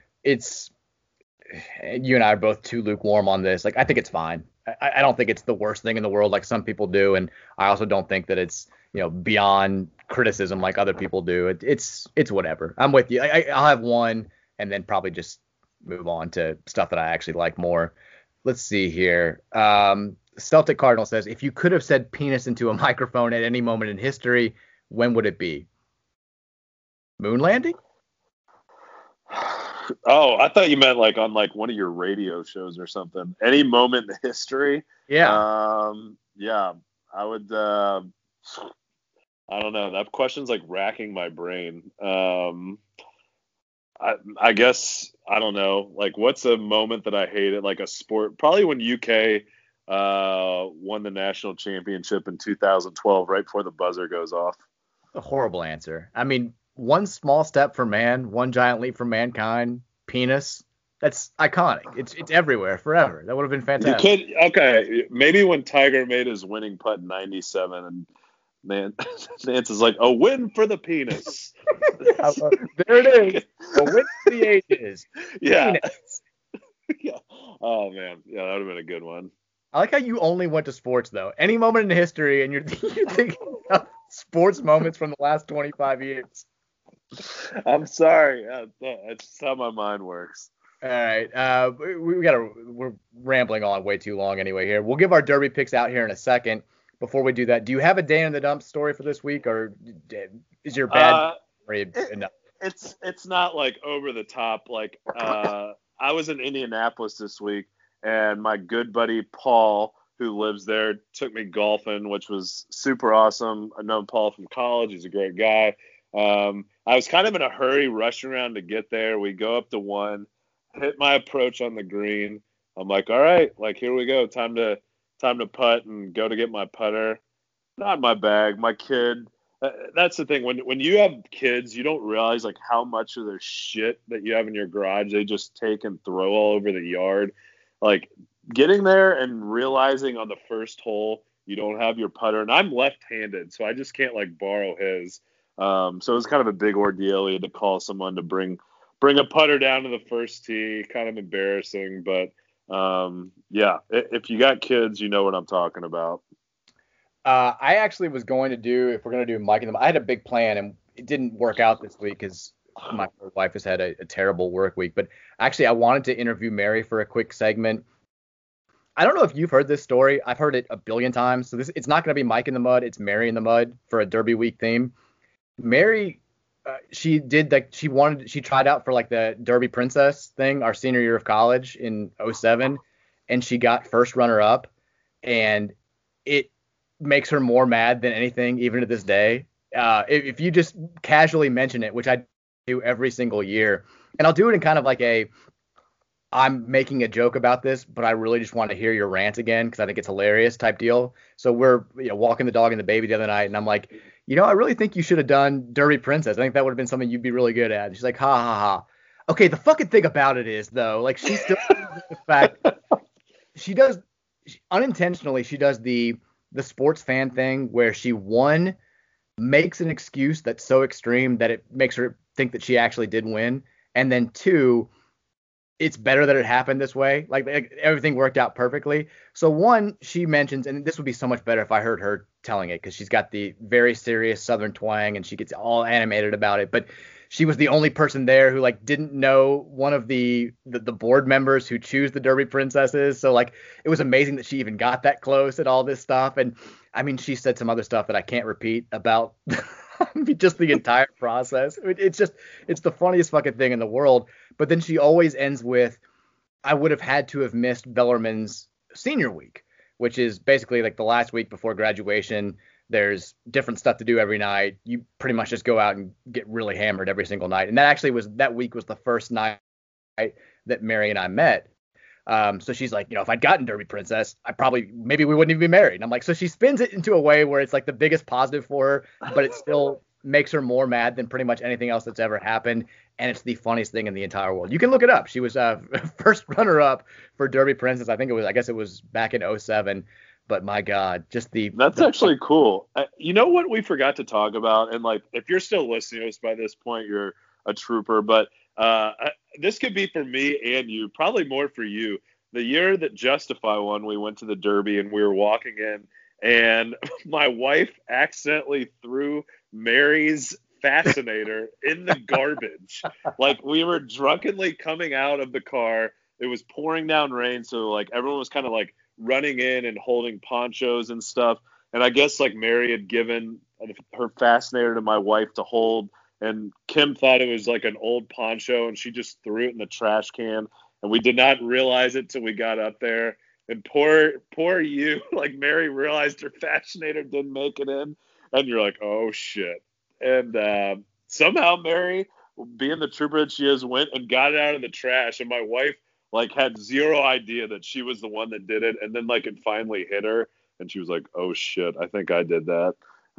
Speaker 2: you and I are both too lukewarm on this. Like, I think it's fine. I don't think it's the worst thing in the world like some people do, and I also don't think that it's, beyond criticism like other people do. It's whatever. I'm with you. I'll have one and then probably just move on to stuff that I actually like more. Let's see here. Celtic Cardinal says, if you could have said penis into a microphone at any moment in history, when would it be? Moon landing?
Speaker 3: Oh, I thought you meant like on like one of your radio shows or something. Any moment in history?
Speaker 2: Yeah.
Speaker 3: Yeah. I would. I don't know. That question's like racking my brain. I guess I don't know. Like, what's a moment that I hated? Like a sport? Probably when UK won the national championship in 2012, right before the buzzer goes off.
Speaker 2: A horrible answer. I mean, one small step for man, one giant leap for mankind. Penis. That's iconic. It's everywhere forever. That would have been fantastic.
Speaker 3: Okay, maybe when Tiger made his winning putt in '97, and Nance is like, a win for the penis.
Speaker 2: Yeah, well, there it is. A win for the ages.
Speaker 3: Yeah. Yeah. Oh man, yeah, that would have been a good one.
Speaker 2: I like how you only went to sports though. Any moment in history, and you're thinking of sports moments from the last 25 years.
Speaker 3: I'm sorry. That's how my mind works.
Speaker 2: All right. We're rambling on way too long anyway here. We'll give our Derby picks out here in a second. Before we do that, do you have a day in the dump story for this week, or is your bad story enough?
Speaker 3: It's not like over the top. Like I was in Indianapolis this week, and my good buddy Paul, who lives there, took me golfing, which was super awesome. I've known Paul from college. He's a great guy. I was kind of in a hurry, rushing around to get there. We go up to one, hit my approach on the green. I'm like, all right, like here we go. Time to putt and go to get my putter. Not my bag, my kid. That's the thing. When you have kids, you don't realize like how much of their shit that you have in your garage they just take and throw all over the yard. Like getting there and realizing on the first hole you don't have your putter, and I'm left-handed, so I just can't like borrow his. So it was kind of a big ordeal. We had to call someone to bring a putter down to the first tee. Kind of embarrassing, but yeah, if you got kids, you know what I'm talking about.
Speaker 2: I actually was going to do, if we're going to do Mike and them, I had a big plan, and it didn't work out this week because my wife has had a terrible work week. But actually, I wanted to interview Mary for a quick segment. I don't know if you've heard this story. I've heard it a billion times. So it's not going to be Mike in the Mud. It's Mary in the Mud for a Derby week theme. Mary, she tried out for like the Derby Princess thing our senior year of college in 2007, and she got first runner up, and it makes her more mad than anything, even to this day. If you just casually mention it, which I do every single year, and I'll do it in kind of like I'm making a joke about this, but I really just want to hear your rant again because I think it's hilarious type deal. So we're walking the dog and the baby the other night, and I'm like, I really think you should have done Derby Princess. I think that would have been something you'd be really good at. And she's like, ha ha ha. Okay, the fucking thing about it is though, like she still the fact unintentionally she does the sports fan thing where she makes an excuse that's so extreme that it makes her think that she actually did win, and then two, it's better that it happened this way. Like everything worked out perfectly. So one, she mentions, and this would be so much better if I heard her telling it because she's got the very serious Southern twang and she gets all animated about it. But she was the only person there who like didn't know one of the board members who choose the Derby Princesses. So like it was amazing that she even got that close and all this stuff. And I mean, she said some other stuff that I can't repeat about just the entire process. It's the funniest fucking thing in the world. But then she always ends with, I would have had to have missed Bellarmine's senior week, which is basically like the last week before graduation. There's different stuff to do every night. You pretty much just go out and get really hammered every single night. And that week was the first night that Mary and I met. So she's like, if I'd gotten Derby Princess, maybe we wouldn't even be married. And I'm like, so she spins it into a way where it's like the biggest positive for her, but it still makes her more mad than pretty much anything else that's ever happened. And it's the funniest thing in the entire world. You can look it up. She was first runner up for Derby Princess. I guess it was back in 2007. But my God, that's
Speaker 3: actually cool. You know what we forgot to talk about? And like, if you're still listening to us by this point, you're a trooper. But this could be for me and you, probably more for you. The year that Justify won, we went to the Derby and we were walking in, and my wife accidentally threw Mary's Fascinator in the garbage. Like we were drunkenly coming out of the car. It was pouring down rain, so like everyone was kind of like running in and holding ponchos and stuff. And I guess like Mary had given her Fascinator to my wife to hold, and Kim thought it was like an old poncho, and she just threw it in the trash can. And we did not realize it till we got up there. And poor you, like Mary realized her Fascinator didn't make it in, and you're like, oh shit. And somehow Mary, being the trooper that she is, went and got it out of the trash, and my wife like had zero idea that she was the one that did it. And then like it finally hit her, and she was like, oh shit, I think I did that.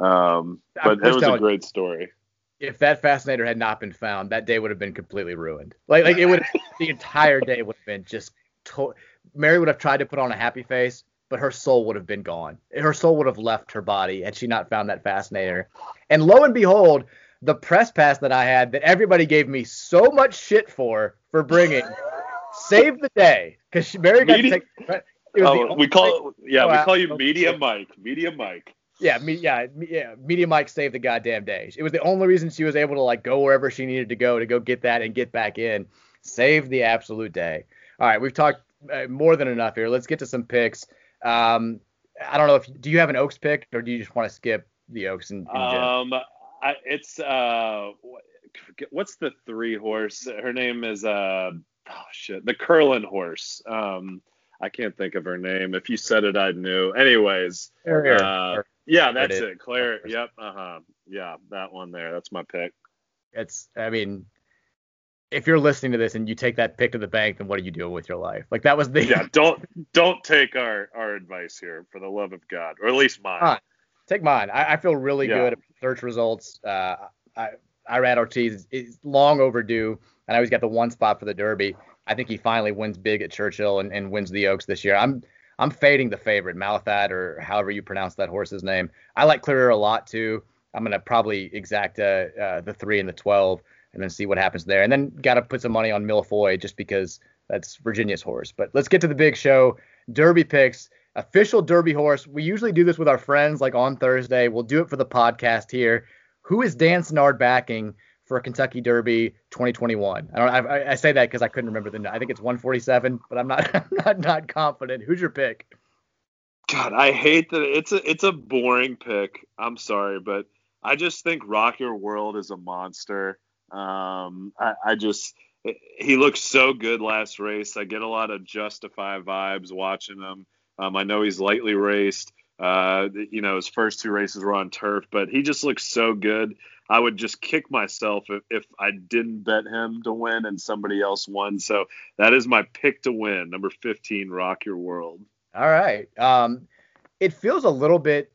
Speaker 3: But it was a great story.
Speaker 2: If that Fascinator had not been found, that day would have been completely ruined. Like it would, the entire day would have been just. Mary would have tried to put on a happy face, but her soul would have been gone. Her soul would have left her body had she not found that Fascinator. And lo and behold, the press pass that I had that everybody gave me so much shit for bringing saved the day because Mary got to take.
Speaker 3: We call you Media Mike. Media Mike.
Speaker 2: Yeah, Media Mike saved the goddamn day. It was the only reason she was able to like go wherever she needed to go get that and get back in. Saved the absolute day. All right, we've talked more than enough here. Let's get to some picks. I don't know do you have an Oaks pick or do you just want to skip the Oaks in general?
Speaker 3: What's the 3 horse? Her name is the Curlin horse. I can't think of her name. If you said it, I'd know. Anyways, yeah, that's it. Claire. Yep. Yeah, that one there. That's my pick.
Speaker 2: If you're listening to this and you take that pick to the bank, then what are you doing with your life? Like that was the.
Speaker 3: Yeah. Don't take our advice here, for the love of God, or at least mine.
Speaker 2: Take mine. I feel really good at search results. Irad Ortiz is long overdue, and I always got the one spot for the Derby. I think he finally wins big at Churchill and wins the Oaks this year. I'm fading the favorite, Malathaat, or however you pronounce that horse's name. I like Clear a lot too. I'm gonna probably exact the 3 and the 12, and then see what happens there. And then got to put some money on Millefoy just because that's Virginia's horse. But let's get to the big show. Derby picks. Official Derby horse. We usually do this with our friends like on Thursday. We'll do it for the podcast here. Who is Dan Snard backing for Kentucky Derby 2021? I say that because I couldn't remember the. I think it's 147, but I'm not confident. Who's your pick?
Speaker 3: God, I hate that it's a boring pick. I'm sorry, but I just think Rock Your World is a monster. He looked so good last race. I get a lot of Justify vibes watching him. I know he's lightly raced. His first 2 races were on turf, but he just looks so good. I would just kick myself if I didn't bet him to win and somebody else won. So that is my pick to win. Number 15, Rock Your World.
Speaker 2: All right. It feels a little bit,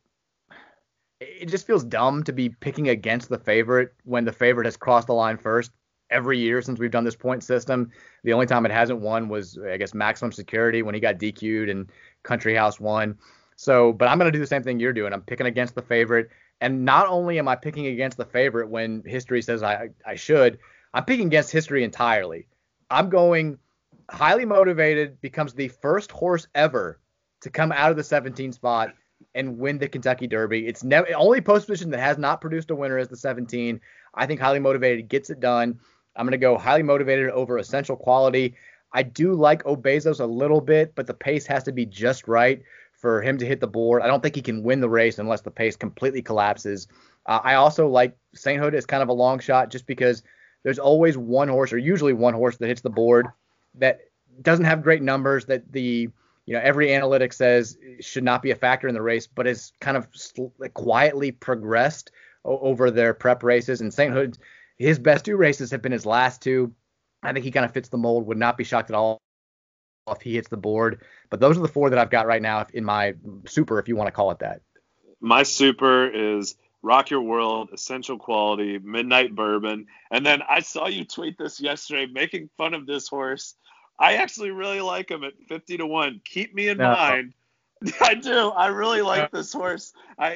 Speaker 2: it just feels dumb to be picking against the favorite when the favorite has crossed the line first every year since we've done this point system. The only time it hasn't won was, I guess, Maximum Security when he got DQ'd and Country House won. So, but I'm going to do the same thing you're doing. I'm picking against the favorite. And not only am I picking against the favorite when history says I should, I'm picking against history entirely. I'm going Highly Motivated becomes the first horse ever to come out of the 17 spot and win the Kentucky Derby. It's only post position that has not produced a winner is the 17. I think Highly Motivated gets it done. I'm going to go Highly Motivated over Essential Quality. I do like Obezos a little bit, but the pace has to be just right for him to hit the board. I don't think he can win the race unless the pace completely collapses. I also like Sainthood as kind of a long shot just because there's always one horse or usually one horse that hits the board that doesn't have great numbers that every analytic says should not be a factor in the race, but has kind of quietly progressed over their prep races. And Sainthood, his best 2 races have been his last 2. I think he kind of fits the mold. Would not be shocked at all if he hits the board. But those are the 4 that I've got right now in my super, if you want to call it that.
Speaker 3: My super is Rock Your World, Essential Quality, Midnight Bourbon. And then I saw you tweet this yesterday making fun of this horse. I actually really like him at 50-1. Keep me in mind. I do. I really like this horse.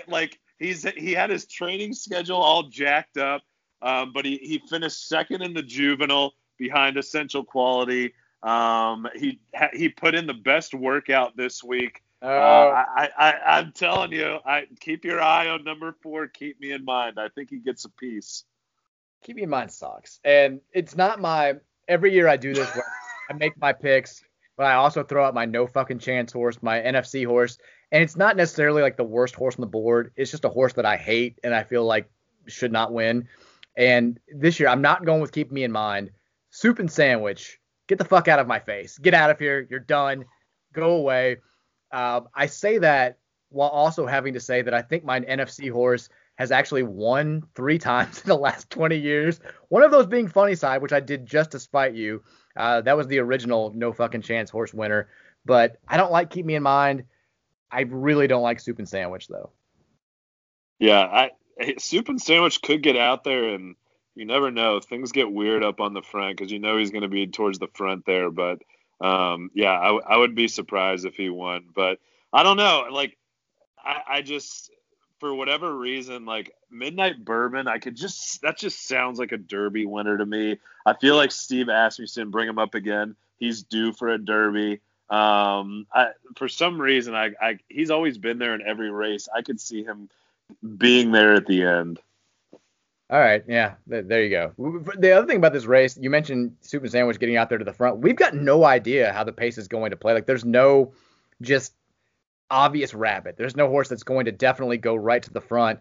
Speaker 3: He had his training schedule all jacked up, but he finished second in the juvenile behind Essential Quality. He put in the best workout this week. I'm telling you, keep your eye on number 4. Keep me in mind. I think he gets a piece.
Speaker 2: Keep me in mind sucks. And it's not every year I do this where I make my picks, but I also throw out my no fucking chance horse, my NFC horse. And it's not necessarily like the worst horse on the board. It's just a horse that I hate and I feel like should not win. And this year I'm not going with Keep Me in Mind. Soup and Sandwich. Get the fuck out of my face. Get out of here. You're done. Go away. I say that while also having to say that I think my NFC horse has actually won 3 times in the last 20 years. One of those being Funny Side, which I did just to spite you. That was the original no fucking chance horse winner. But I don't like Keep Me in Mind. I really don't like Soup and Sandwich, though.
Speaker 3: Yeah, Soup and Sandwich could get out there, and you never know. Things get weird up on the front because he's going to be towards the front there. But, I would be surprised if he won. But I don't know. Like, I just, for whatever reason, like Midnight Bourbon, that just sounds like a Derby winner to me. I feel like Steve Asmussen, bring him up again. He's due for a Derby. For some reason, he's always been there in every race. I could see him being there at the end.
Speaker 2: All right, yeah, there you go. The other thing about this race, you mentioned Soup and Sandwich getting out there to the front. We've got no idea how the pace is going to play. Like, there's no just obvious rabbit. There's no horse that's going to definitely go right to the front.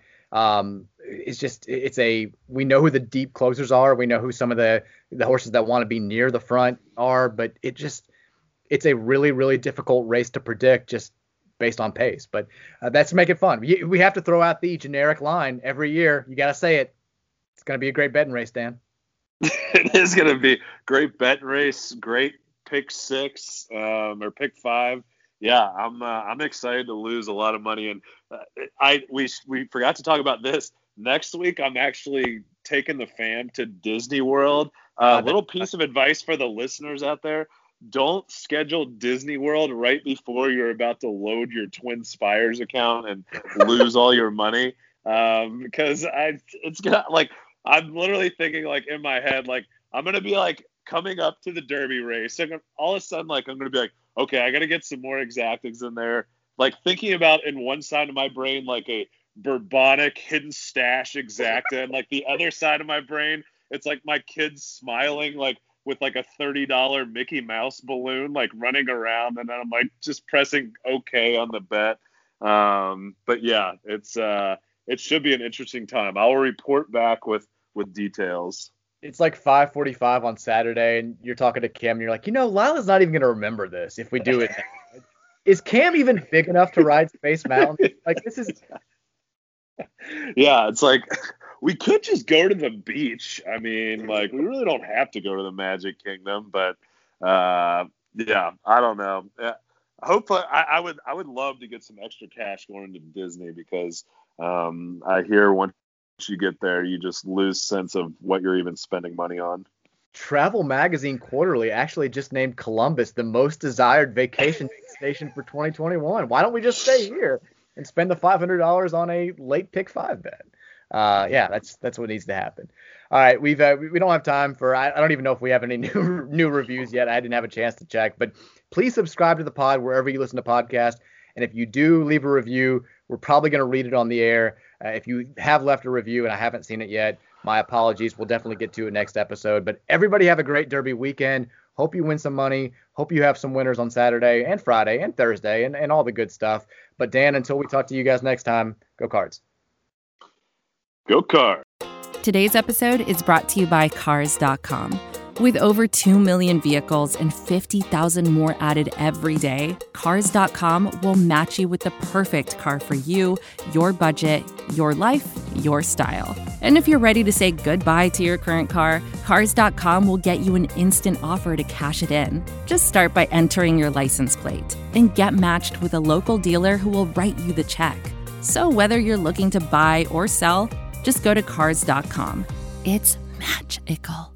Speaker 2: We know who the deep closers are. We know who some of the horses that want to be near the front are, but it's a really, really difficult race to predict just based on pace. But that's to make it fun. We have to throw out the generic line every year. You got to say it. It's going to be a great betting race, Dan.
Speaker 3: It is going to be great betting race, great pick 6 or pick 5. Yeah, I'm excited to lose a lot of money, and we forgot to talk about this. Next week, I'm actually taking the fam to Disney World. Little piece of advice for the listeners out there: don't schedule Disney World right before you're about to load your Twin Spires account and lose all your money, because it's got like. I'm literally thinking, like, in my head, like, I'm going to be, like, coming up to the Derby race. So all of a sudden, like, I'm going to be like, okay, I got to get some more exactings in there. Like, thinking about in one side of my brain, like, a Bourbonic hidden stash exacta. And, like, the other side of my brain, it's, like, my kids smiling, like, with, like, a $30 Mickey Mouse balloon, like, running around. And then I'm, like, just pressing okay on the bet. But, yeah, it should be an interesting time. I'll report back with details.
Speaker 2: It's like 5:45 on Saturday, and you're talking to Cam, and you're like, Lila's not even going to remember this if we do it now. Is Cam even big enough to ride Space Mountain? Like, this is...
Speaker 3: Yeah, it's like, we could just go to the beach. I mean, like, we really don't have to go to the Magic Kingdom, but, yeah, I don't know. Hopefully, I would love to get some extra cash going to Disney, because I hear once you get there, you just lose sense of what you're even spending money on.
Speaker 2: Travel Magazine Quarterly actually just named Columbus the most desired vacation destination for 2021. Why don't we just stay here and spend the $500 on a late pick 5 bet? Yeah, that's what needs to happen. All right, we don't have time for. I don't even know if we have any new reviews yet. I didn't have a chance to check, but please subscribe to the pod wherever you listen to podcasts. And if you do leave a review, we're probably going to read it on the air. If you have left a review and I haven't seen it yet, my apologies. We'll definitely get to it next episode. But everybody have a great Derby weekend. Hope you win some money. Hope you have some winners on Saturday and Friday and Thursday and all the good stuff. But Dan, until we talk to you guys next time, go Cards.
Speaker 3: Go Cards.
Speaker 4: Today's episode is brought to you by Cars.com. With over 2 million vehicles and 50,000 more added every day, Cars.com will match you with the perfect car for you, your budget, your life, your style. And if you're ready to say goodbye to your current car, Cars.com will get you an instant offer to cash it in. Just start by entering your license plate and get matched with a local dealer who will write you the check. So whether you're looking to buy or sell, just go to Cars.com. It's magical.